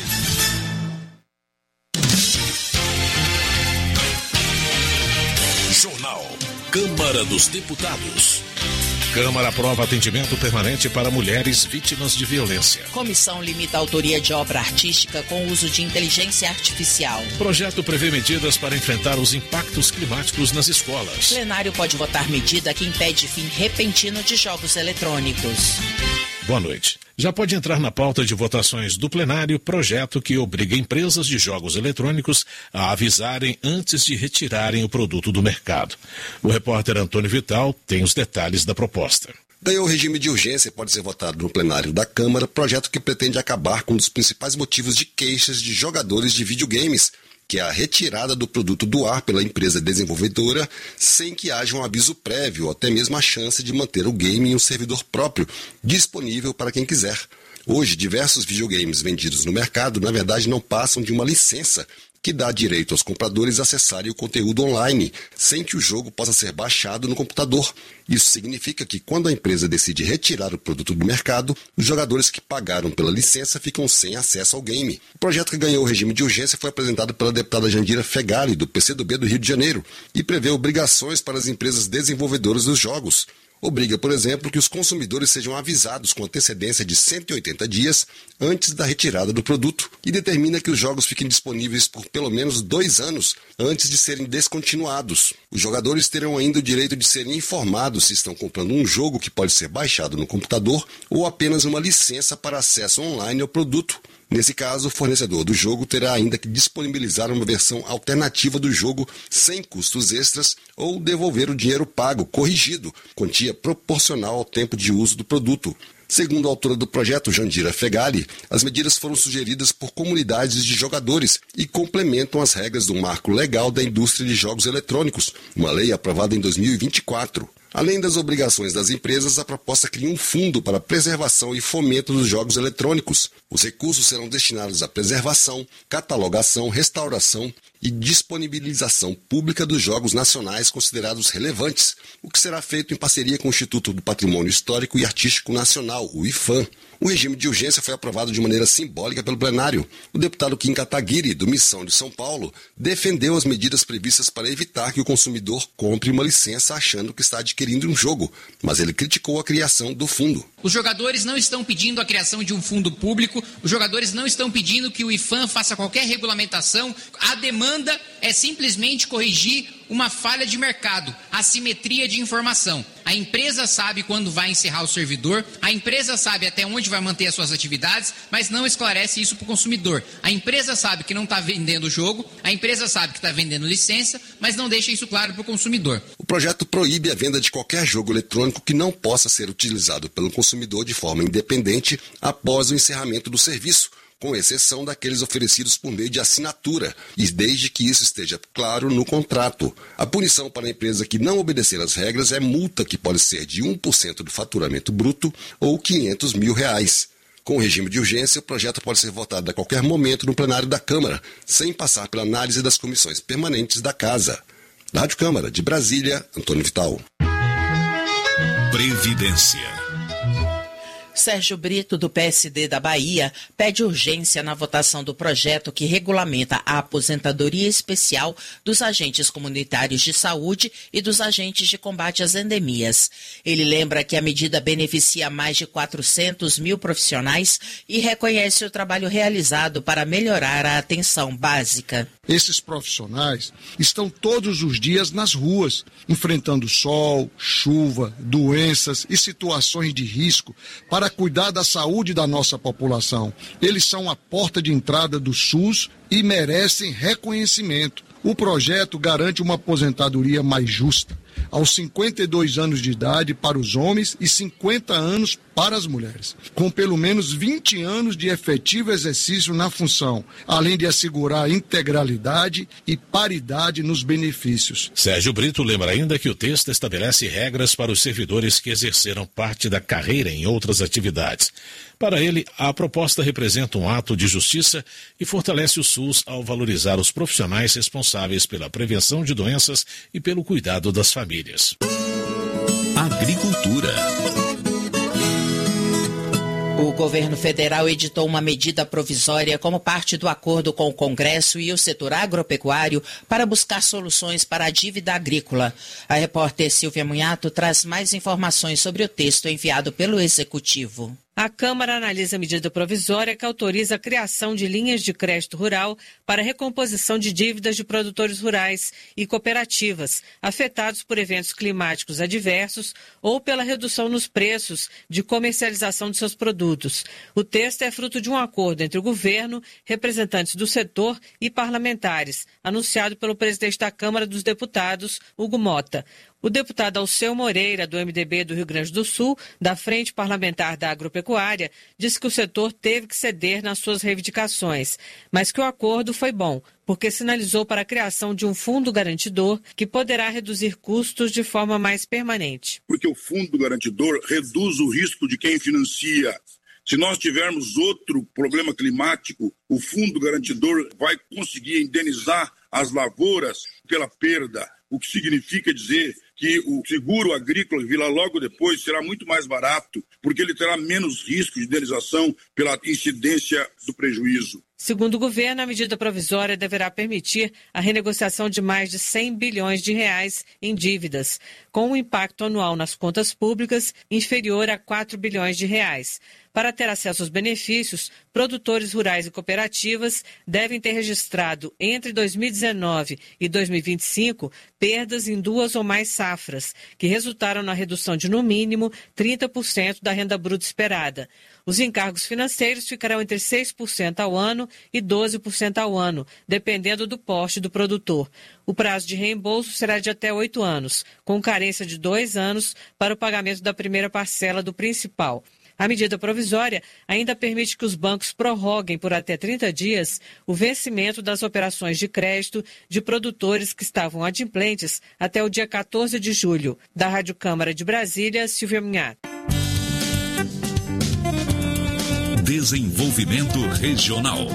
Jornal Câmara dos Deputados. Câmara aprova atendimento permanente para mulheres vítimas de violência. Comissão limita a autoria de obra artística com uso de inteligência artificial. Projeto prevê medidas para enfrentar os impactos climáticos nas escolas. Plenário pode votar medida que impede fim repentino de jogos eletrônicos. Boa noite. Já pode entrar na pauta de votações do plenário projeto que obriga empresas de jogos eletrônicos a avisarem antes de retirarem o produto do mercado. O repórter Antônio Vital tem os detalhes da proposta. Ganhou o regime de urgência e pode ser votado no plenário da Câmara, projeto que pretende acabar com um dos principais motivos de queixas de jogadores de videogames, que é a retirada do produto do ar pela empresa desenvolvedora sem que haja um aviso prévio ou até mesmo a chance de manter o game em um servidor próprio, disponível para quem quiser. Hoje, diversos videogames vendidos no mercado, na verdade, não passam de uma licença que dá direito aos compradores a acessarem o conteúdo online, sem que o jogo possa ser baixado no computador. Isso significa que, quando a empresa decide retirar o produto do mercado, os jogadores que pagaram pela licença ficam sem acesso ao game. O projeto que ganhou o regime de urgência foi apresentado pela deputada Jandira Fegali, do PCdoB do Rio de Janeiro, e prevê obrigações para as empresas desenvolvedoras dos jogos. Obriga, por exemplo, que os consumidores sejam avisados com antecedência de 180 dias antes da retirada do produto e determina que os jogos fiquem disponíveis por pelo menos 2 anos antes de serem descontinuados. Os jogadores terão ainda o direito de serem informados se estão comprando um jogo que pode ser baixado no computador ou apenas uma licença para acesso online ao produto. Nesse caso, o fornecedor do jogo terá ainda que disponibilizar uma versão alternativa do jogo sem custos extras ou devolver o dinheiro pago, corrigido, quantia proporcional ao tempo de uso do produto. Segundo a autora do projeto, Jandira Fegali, as medidas foram sugeridas por comunidades de jogadores e complementam as regras do marco legal da indústria de jogos eletrônicos, uma lei aprovada em 2024. Além das obrigações das empresas, a proposta cria um fundo para preservação e fomento dos jogos eletrônicos. Os recursos serão destinados à preservação, catalogação, restauração e disponibilização pública dos jogos nacionais considerados relevantes, o que será feito em parceria com o Instituto do Patrimônio Histórico e Artístico Nacional, o IFAM. O regime de urgência foi aprovado de maneira simbólica pelo plenário. O deputado Kim Kataguiri, do Missão de São Paulo, defendeu as medidas previstas para evitar que o consumidor compre uma licença achando que está adquirindo um jogo, mas ele criticou a criação do fundo. Os jogadores não estão pedindo a criação de um fundo público, os jogadores não estão pedindo que o IFAM faça qualquer regulamentação. A demanda é simplesmente corrigir uma falha de mercado, assimetria de informação. A empresa sabe quando vai encerrar o servidor, a empresa sabe até onde vai manter as suas atividades, mas não esclarece isso para o consumidor. A empresa sabe que não está vendendo o jogo, a empresa sabe que está vendendo licença, mas não deixa isso claro para o consumidor. O projeto proíbe a venda de qualquer jogo eletrônico que não possa ser utilizado pelo consumidor de forma independente após o encerramento do serviço, com exceção daqueles oferecidos por meio de assinatura, e desde que isso esteja claro no contrato. A punição para a empresa que não obedecer às regras é multa que pode ser de 1% do faturamento bruto ou R$500 mil. Com o regime de urgência, o projeto pode ser votado a qualquer momento no plenário da Câmara, sem passar pela análise das comissões permanentes da Casa. Da Rádio Câmara, de Brasília, Antônio Vital. Previdência. Sérgio Brito, do PSD da Bahia, pede urgência na votação do projeto que regulamenta a aposentadoria especial dos agentes comunitários de saúde e dos agentes de combate às endemias. Ele lembra que a medida beneficia mais de 400 mil profissionais e reconhece o trabalho realizado para melhorar a atenção básica. Esses profissionais estão todos os dias nas ruas, enfrentando sol, chuva, doenças e situações de risco para para cuidar da saúde da nossa população. Eles são a porta de entrada do SUS e merecem reconhecimento. O projeto garante uma aposentadoria mais justa, aos 52 anos de idade para os homens e 50 anos para as mulheres, com pelo menos 20 anos de efetivo exercício na função, além de assegurar integralidade e paridade nos benefícios. Sérgio Brito lembra ainda que o texto estabelece regras para os servidores que exerceram parte da carreira em outras atividades. Para ele, a proposta representa um ato de justiça e fortalece o SUS ao valorizar os profissionais responsáveis pela prevenção de doenças e pelo cuidado das famílias. Agricultura. O governo federal editou uma medida provisória como parte do acordo com o Congresso e o setor agropecuário para buscar soluções para a dívida agrícola. A repórter Silvia Munhato traz mais informações sobre o texto enviado pelo Executivo. A Câmara analisa a medida provisória que autoriza a criação de linhas de crédito rural para recomposição de dívidas de produtores rurais e cooperativas afetados por eventos climáticos adversos ou pela redução nos preços de comercialização de seus produtos. O texto é fruto de um acordo entre o governo, representantes do setor e parlamentares, anunciado pelo presidente da Câmara dos Deputados, Hugo Mota. O deputado Alceu Moreira, do MDB do Rio Grande do Sul, da Frente Parlamentar da Agropecuária, disse que o setor teve que ceder nas suas reivindicações, mas que o acordo foi bom, porque sinalizou para a criação de um fundo garantidor que poderá reduzir custos de forma mais permanente. Porque o fundo garantidor reduz o risco de quem financia. Se nós tivermos outro problema climático, o fundo garantidor vai conseguir indenizar as lavouras pela perda, o que significa dizer que o seguro agrícola virá logo depois será muito mais barato, porque ele terá menos risco de indenização pela incidência do prejuízo. Segundo o governo, a medida provisória deverá permitir a renegociação de mais de 100 bilhões de reais em dívidas, com um impacto anual nas contas públicas inferior a 4 bilhões de reais. Para ter acesso aos benefícios, produtores rurais e cooperativas devem ter registrado entre 2019 e 2025 perdas em 2 ou mais safras, que resultaram na redução de, no mínimo, 30% da renda bruta esperada. Os encargos financeiros ficarão entre 6% ao ano e 12% ao ano, dependendo do porte do produtor. O prazo de reembolso será de até 8 anos, com carência de 2 anos para o pagamento da primeira parcela do principal. A medida provisória ainda permite que os bancos prorroguem por até 30 dias o vencimento das operações de crédito de produtores que estavam adimplentes até o dia 14 de julho. Da Rádio Câmara de Brasília, Silvia Munhato. Desenvolvimento Regional.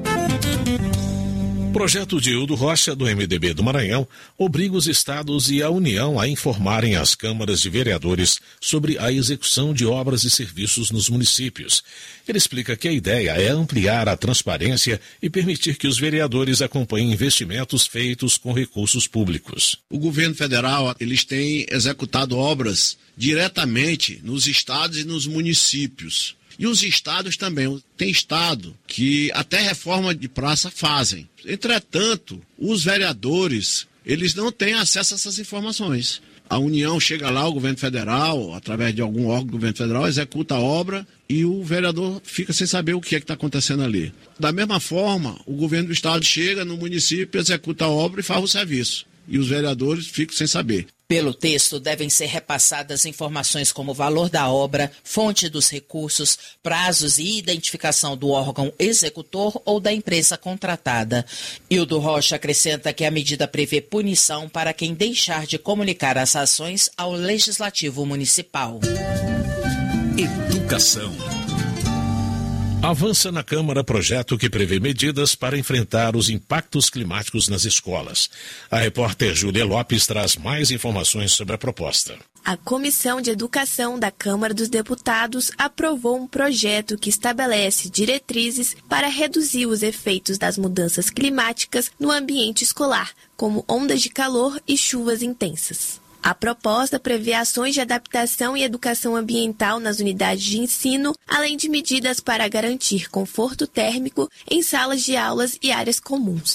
O projeto de Hildo Rocha, do MDB do Maranhão, obriga os estados e a União a informarem as câmaras de vereadores sobre a execução de obras e serviços nos municípios. Ele explica que a ideia é ampliar a transparência e permitir que os vereadores acompanhem investimentos feitos com recursos públicos. O governo federal, eles têm executado obras diretamente nos estados e nos municípios. E os estados também. Tem estado que até reforma de praça fazem. Entretanto, os vereadores, eles não têm acesso a essas informações. A União chega lá, o governo federal, através de algum órgão do governo federal, executa a obra e o vereador fica sem saber o que é que está acontecendo ali. Da mesma forma, o governo do estado chega no município, executa a obra e faz o serviço. E os vereadores ficam sem saber. Pelo texto, devem ser repassadas informações como o valor da obra, fonte dos recursos, prazos e identificação do órgão executor ou da empresa contratada. Hildo Rocha acrescenta que a medida prevê punição para quem deixar de comunicar as ações ao Legislativo Municipal. Educação. Avança na Câmara projeto que prevê medidas para enfrentar os impactos climáticos nas escolas. A repórter Júlia Lopes traz mais informações sobre a proposta. A Comissão de Educação da Câmara dos Deputados aprovou um projeto que estabelece diretrizes para reduzir os efeitos das mudanças climáticas no ambiente escolar, como ondas de calor e chuvas intensas. A proposta prevê ações de adaptação e educação ambiental nas unidades de ensino, além de medidas para garantir conforto térmico em salas de aulas e áreas comuns.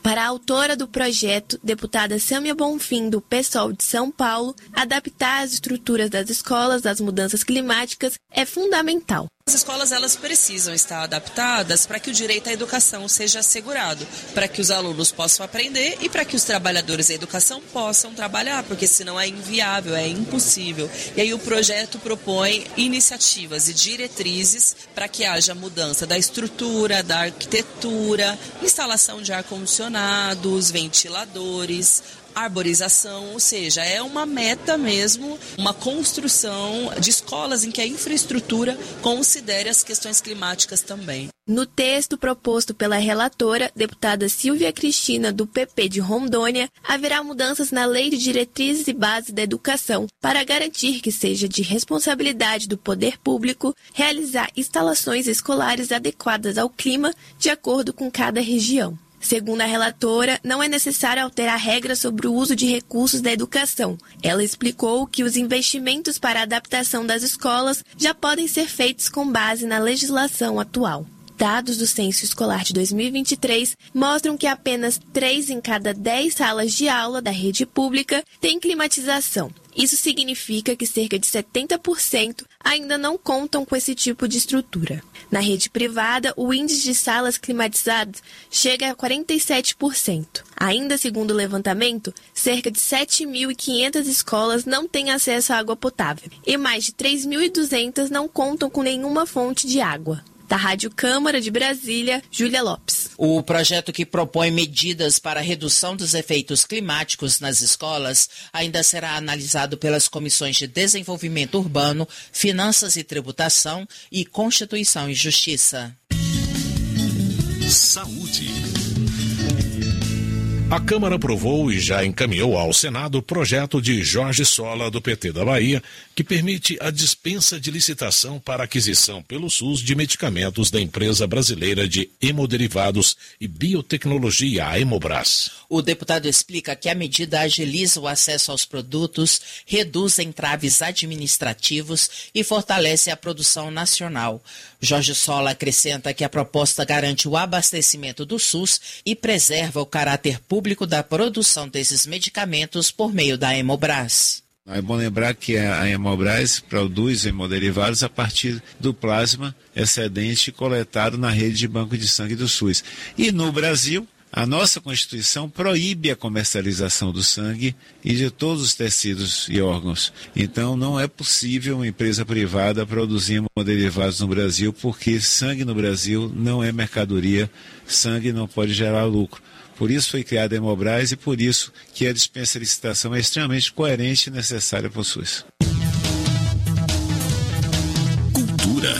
Para a autora do projeto, deputada Sâmia Bonfim, do PSOL de São Paulo, adaptar as estruturas das escolas às mudanças climáticas é fundamental. As escolas elas precisam estar adaptadas para que o direito à educação seja assegurado, para que os alunos possam aprender e para que os trabalhadores da educação possam trabalhar, porque senão é inviável, é impossível. E aí o projeto propõe iniciativas e diretrizes para que haja mudança da estrutura, da arquitetura, instalação de ar-condicionados, ventiladores, arborização, ou seja, é uma meta mesmo, uma construção de escolas em que a infraestrutura considere as questões climáticas também. No texto proposto pela relatora, deputada Silvia Cristina, do PP de Rondônia, haverá mudanças na Lei de Diretrizes e Bases da Educação para garantir que seja de responsabilidade do poder público realizar instalações escolares adequadas ao clima de acordo com cada região. Segundo a relatora, não é necessário alterar regras sobre o uso de recursos da educação. Ela explicou que os investimentos para a adaptação das escolas já podem ser feitos com base na legislação atual. Dados do Censo Escolar de 2023 mostram que apenas 3 em cada 10 salas de aula da rede pública têm climatização. Isso significa que cerca de 70% ainda não contam com esse tipo de estrutura. Na rede privada, o índice de salas climatizadas chega a 47%. Ainda segundo o levantamento, cerca de 7.500 escolas não têm acesso à água potável e mais de 3.200 não contam com nenhuma fonte de água. Da Rádio Câmara de Brasília, Júlia Lopes. O projeto que propõe medidas para a redução dos efeitos climáticos nas escolas ainda será analisado pelas comissões de Desenvolvimento Urbano, Finanças e Tributação e Constituição e Justiça. Saúde. A Câmara aprovou e já encaminhou ao Senado o projeto de Jorge Sola, do PT da Bahia, que permite a dispensa de licitação para aquisição pelo SUS de medicamentos da empresa brasileira de hemoderivados e biotecnologia, a Hemobras. O deputado explica que a medida agiliza o acesso aos produtos, reduz entraves administrativos e fortalece a produção nacional. Jorge Sola acrescenta que a proposta garante o abastecimento do SUS e preserva o caráter público da produção desses medicamentos por meio da Hemobras. É bom lembrar que a Hemobras produz hemoderivados a partir do plasma excedente coletado na rede de banco de sangue do SUS. E no Brasil, a nossa Constituição proíbe a comercialização do sangue e de todos os tecidos e órgãos. Então não é possível uma empresa privada produzir hemoderivados no Brasil, porque sangue no Brasil não é mercadoria, sangue não pode gerar lucro. Por isso foi criada a Hemobras e por isso que a dispensa de licitação é extremamente coerente e necessária para o SUS. Cultura.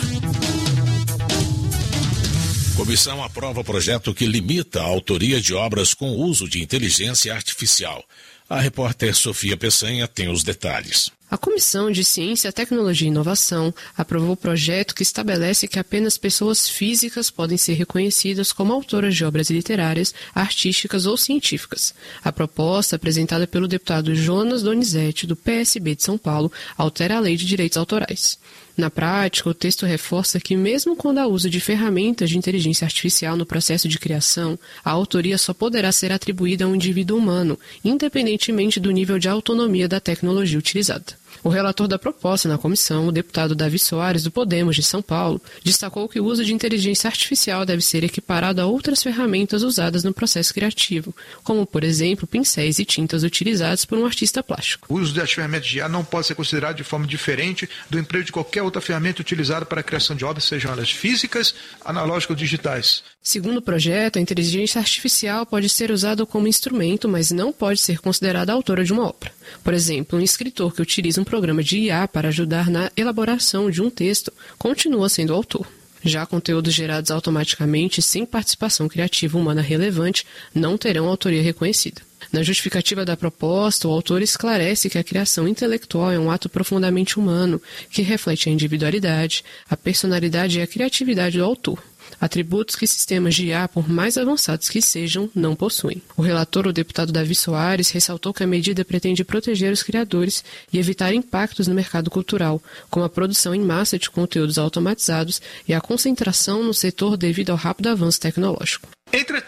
Comissão aprova projeto que limita a autoria de obras com uso de inteligência artificial. A repórter Sofia Peçanha tem os detalhes. A Comissão de Ciência, Tecnologia e Inovação aprovou o projeto que estabelece que apenas pessoas físicas podem ser reconhecidas como autoras de obras literárias, artísticas ou científicas. A proposta, apresentada pelo deputado Jonas Donizete, do PSB de São Paulo, altera a Lei de Direitos Autorais. Na prática, o texto reforça que, mesmo quando há uso de ferramentas de inteligência artificial no processo de criação, a autoria só poderá ser atribuída a um indivíduo humano, independentemente do nível de autonomia da tecnologia utilizada. O relator da proposta na comissão, o deputado Davi Soares, do Podemos de São Paulo, destacou que o uso de inteligência artificial deve ser equiparado a outras ferramentas usadas no processo criativo, como, por exemplo, pincéis e tintas utilizados por um artista plástico. O uso das ferramentas de IA não pode ser considerado de forma diferente do emprego de qualquer outra ferramenta utilizada para a criação de obras, sejam elas físicas, analógicas ou digitais. Segundo o projeto, a inteligência artificial pode ser usada como instrumento, mas não pode ser considerada autora de uma obra. Por exemplo, um escritor que utiliza um programa de IA para ajudar na elaboração de um texto continua sendo autor. Já conteúdos gerados automaticamente sem participação criativa humana relevante não terão autoria reconhecida. Na justificativa da proposta, o autor esclarece que a criação intelectual é um ato profundamente humano, que reflete a individualidade, a personalidade e a criatividade do autor. Atributos que sistemas de IA, por mais avançados que sejam, não possuem. O relator, o deputado Davi Soares, ressaltou que a medida pretende proteger os criadores e evitar impactos no mercado cultural, como a produção em massa de conteúdos automatizados e a concentração no setor devido ao rápido avanço tecnológico. Entretanto,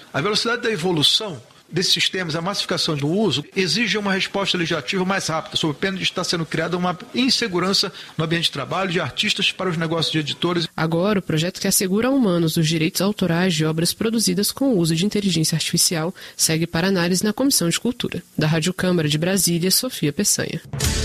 A velocidade da evolução desses sistemas, a massificação do uso, exige uma resposta legislativa mais rápida, sob pena de estar sendo criada uma insegurança no ambiente de trabalho de artistas para os negócios de editores. Agora, o projeto que assegura a humanos os direitos autorais de obras produzidas com o uso de inteligência artificial segue para análise na Comissão de Cultura. Da Rádio Câmara de Brasília, Sofia Peçanha.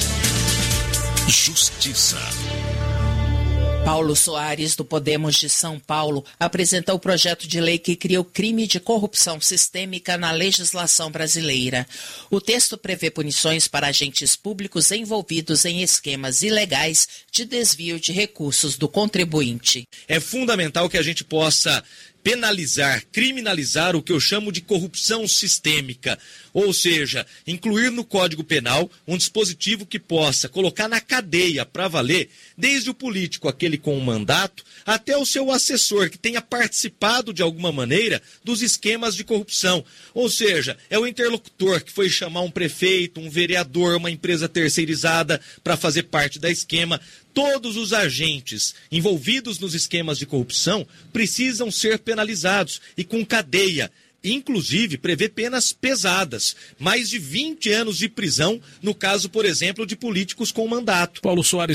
Justiça. Paulo Soares, do Podemos de São Paulo, apresentou o projeto de lei que cria o crime de corrupção sistêmica na legislação brasileira. O texto prevê punições para agentes públicos envolvidos em esquemas ilegais de desvio de recursos do contribuinte. É fundamental que a gente possa penalizar, criminalizar o que eu chamo de corrupção sistêmica, ou seja, incluir no Código Penal um dispositivo que possa colocar na cadeia para valer, desde o político, aquele com o mandato, até o seu assessor que tenha participado de alguma maneira dos esquemas de corrupção. Ou seja, é o interlocutor que foi chamar um prefeito, um vereador, uma empresa terceirizada para fazer parte da esquema. Todos os agentes envolvidos nos esquemas de corrupção precisam ser penalizados e com cadeia. Inclusive, prevê penas pesadas, mais de 20 anos de prisão, no caso, por exemplo, de políticos com mandato. Paulo Soares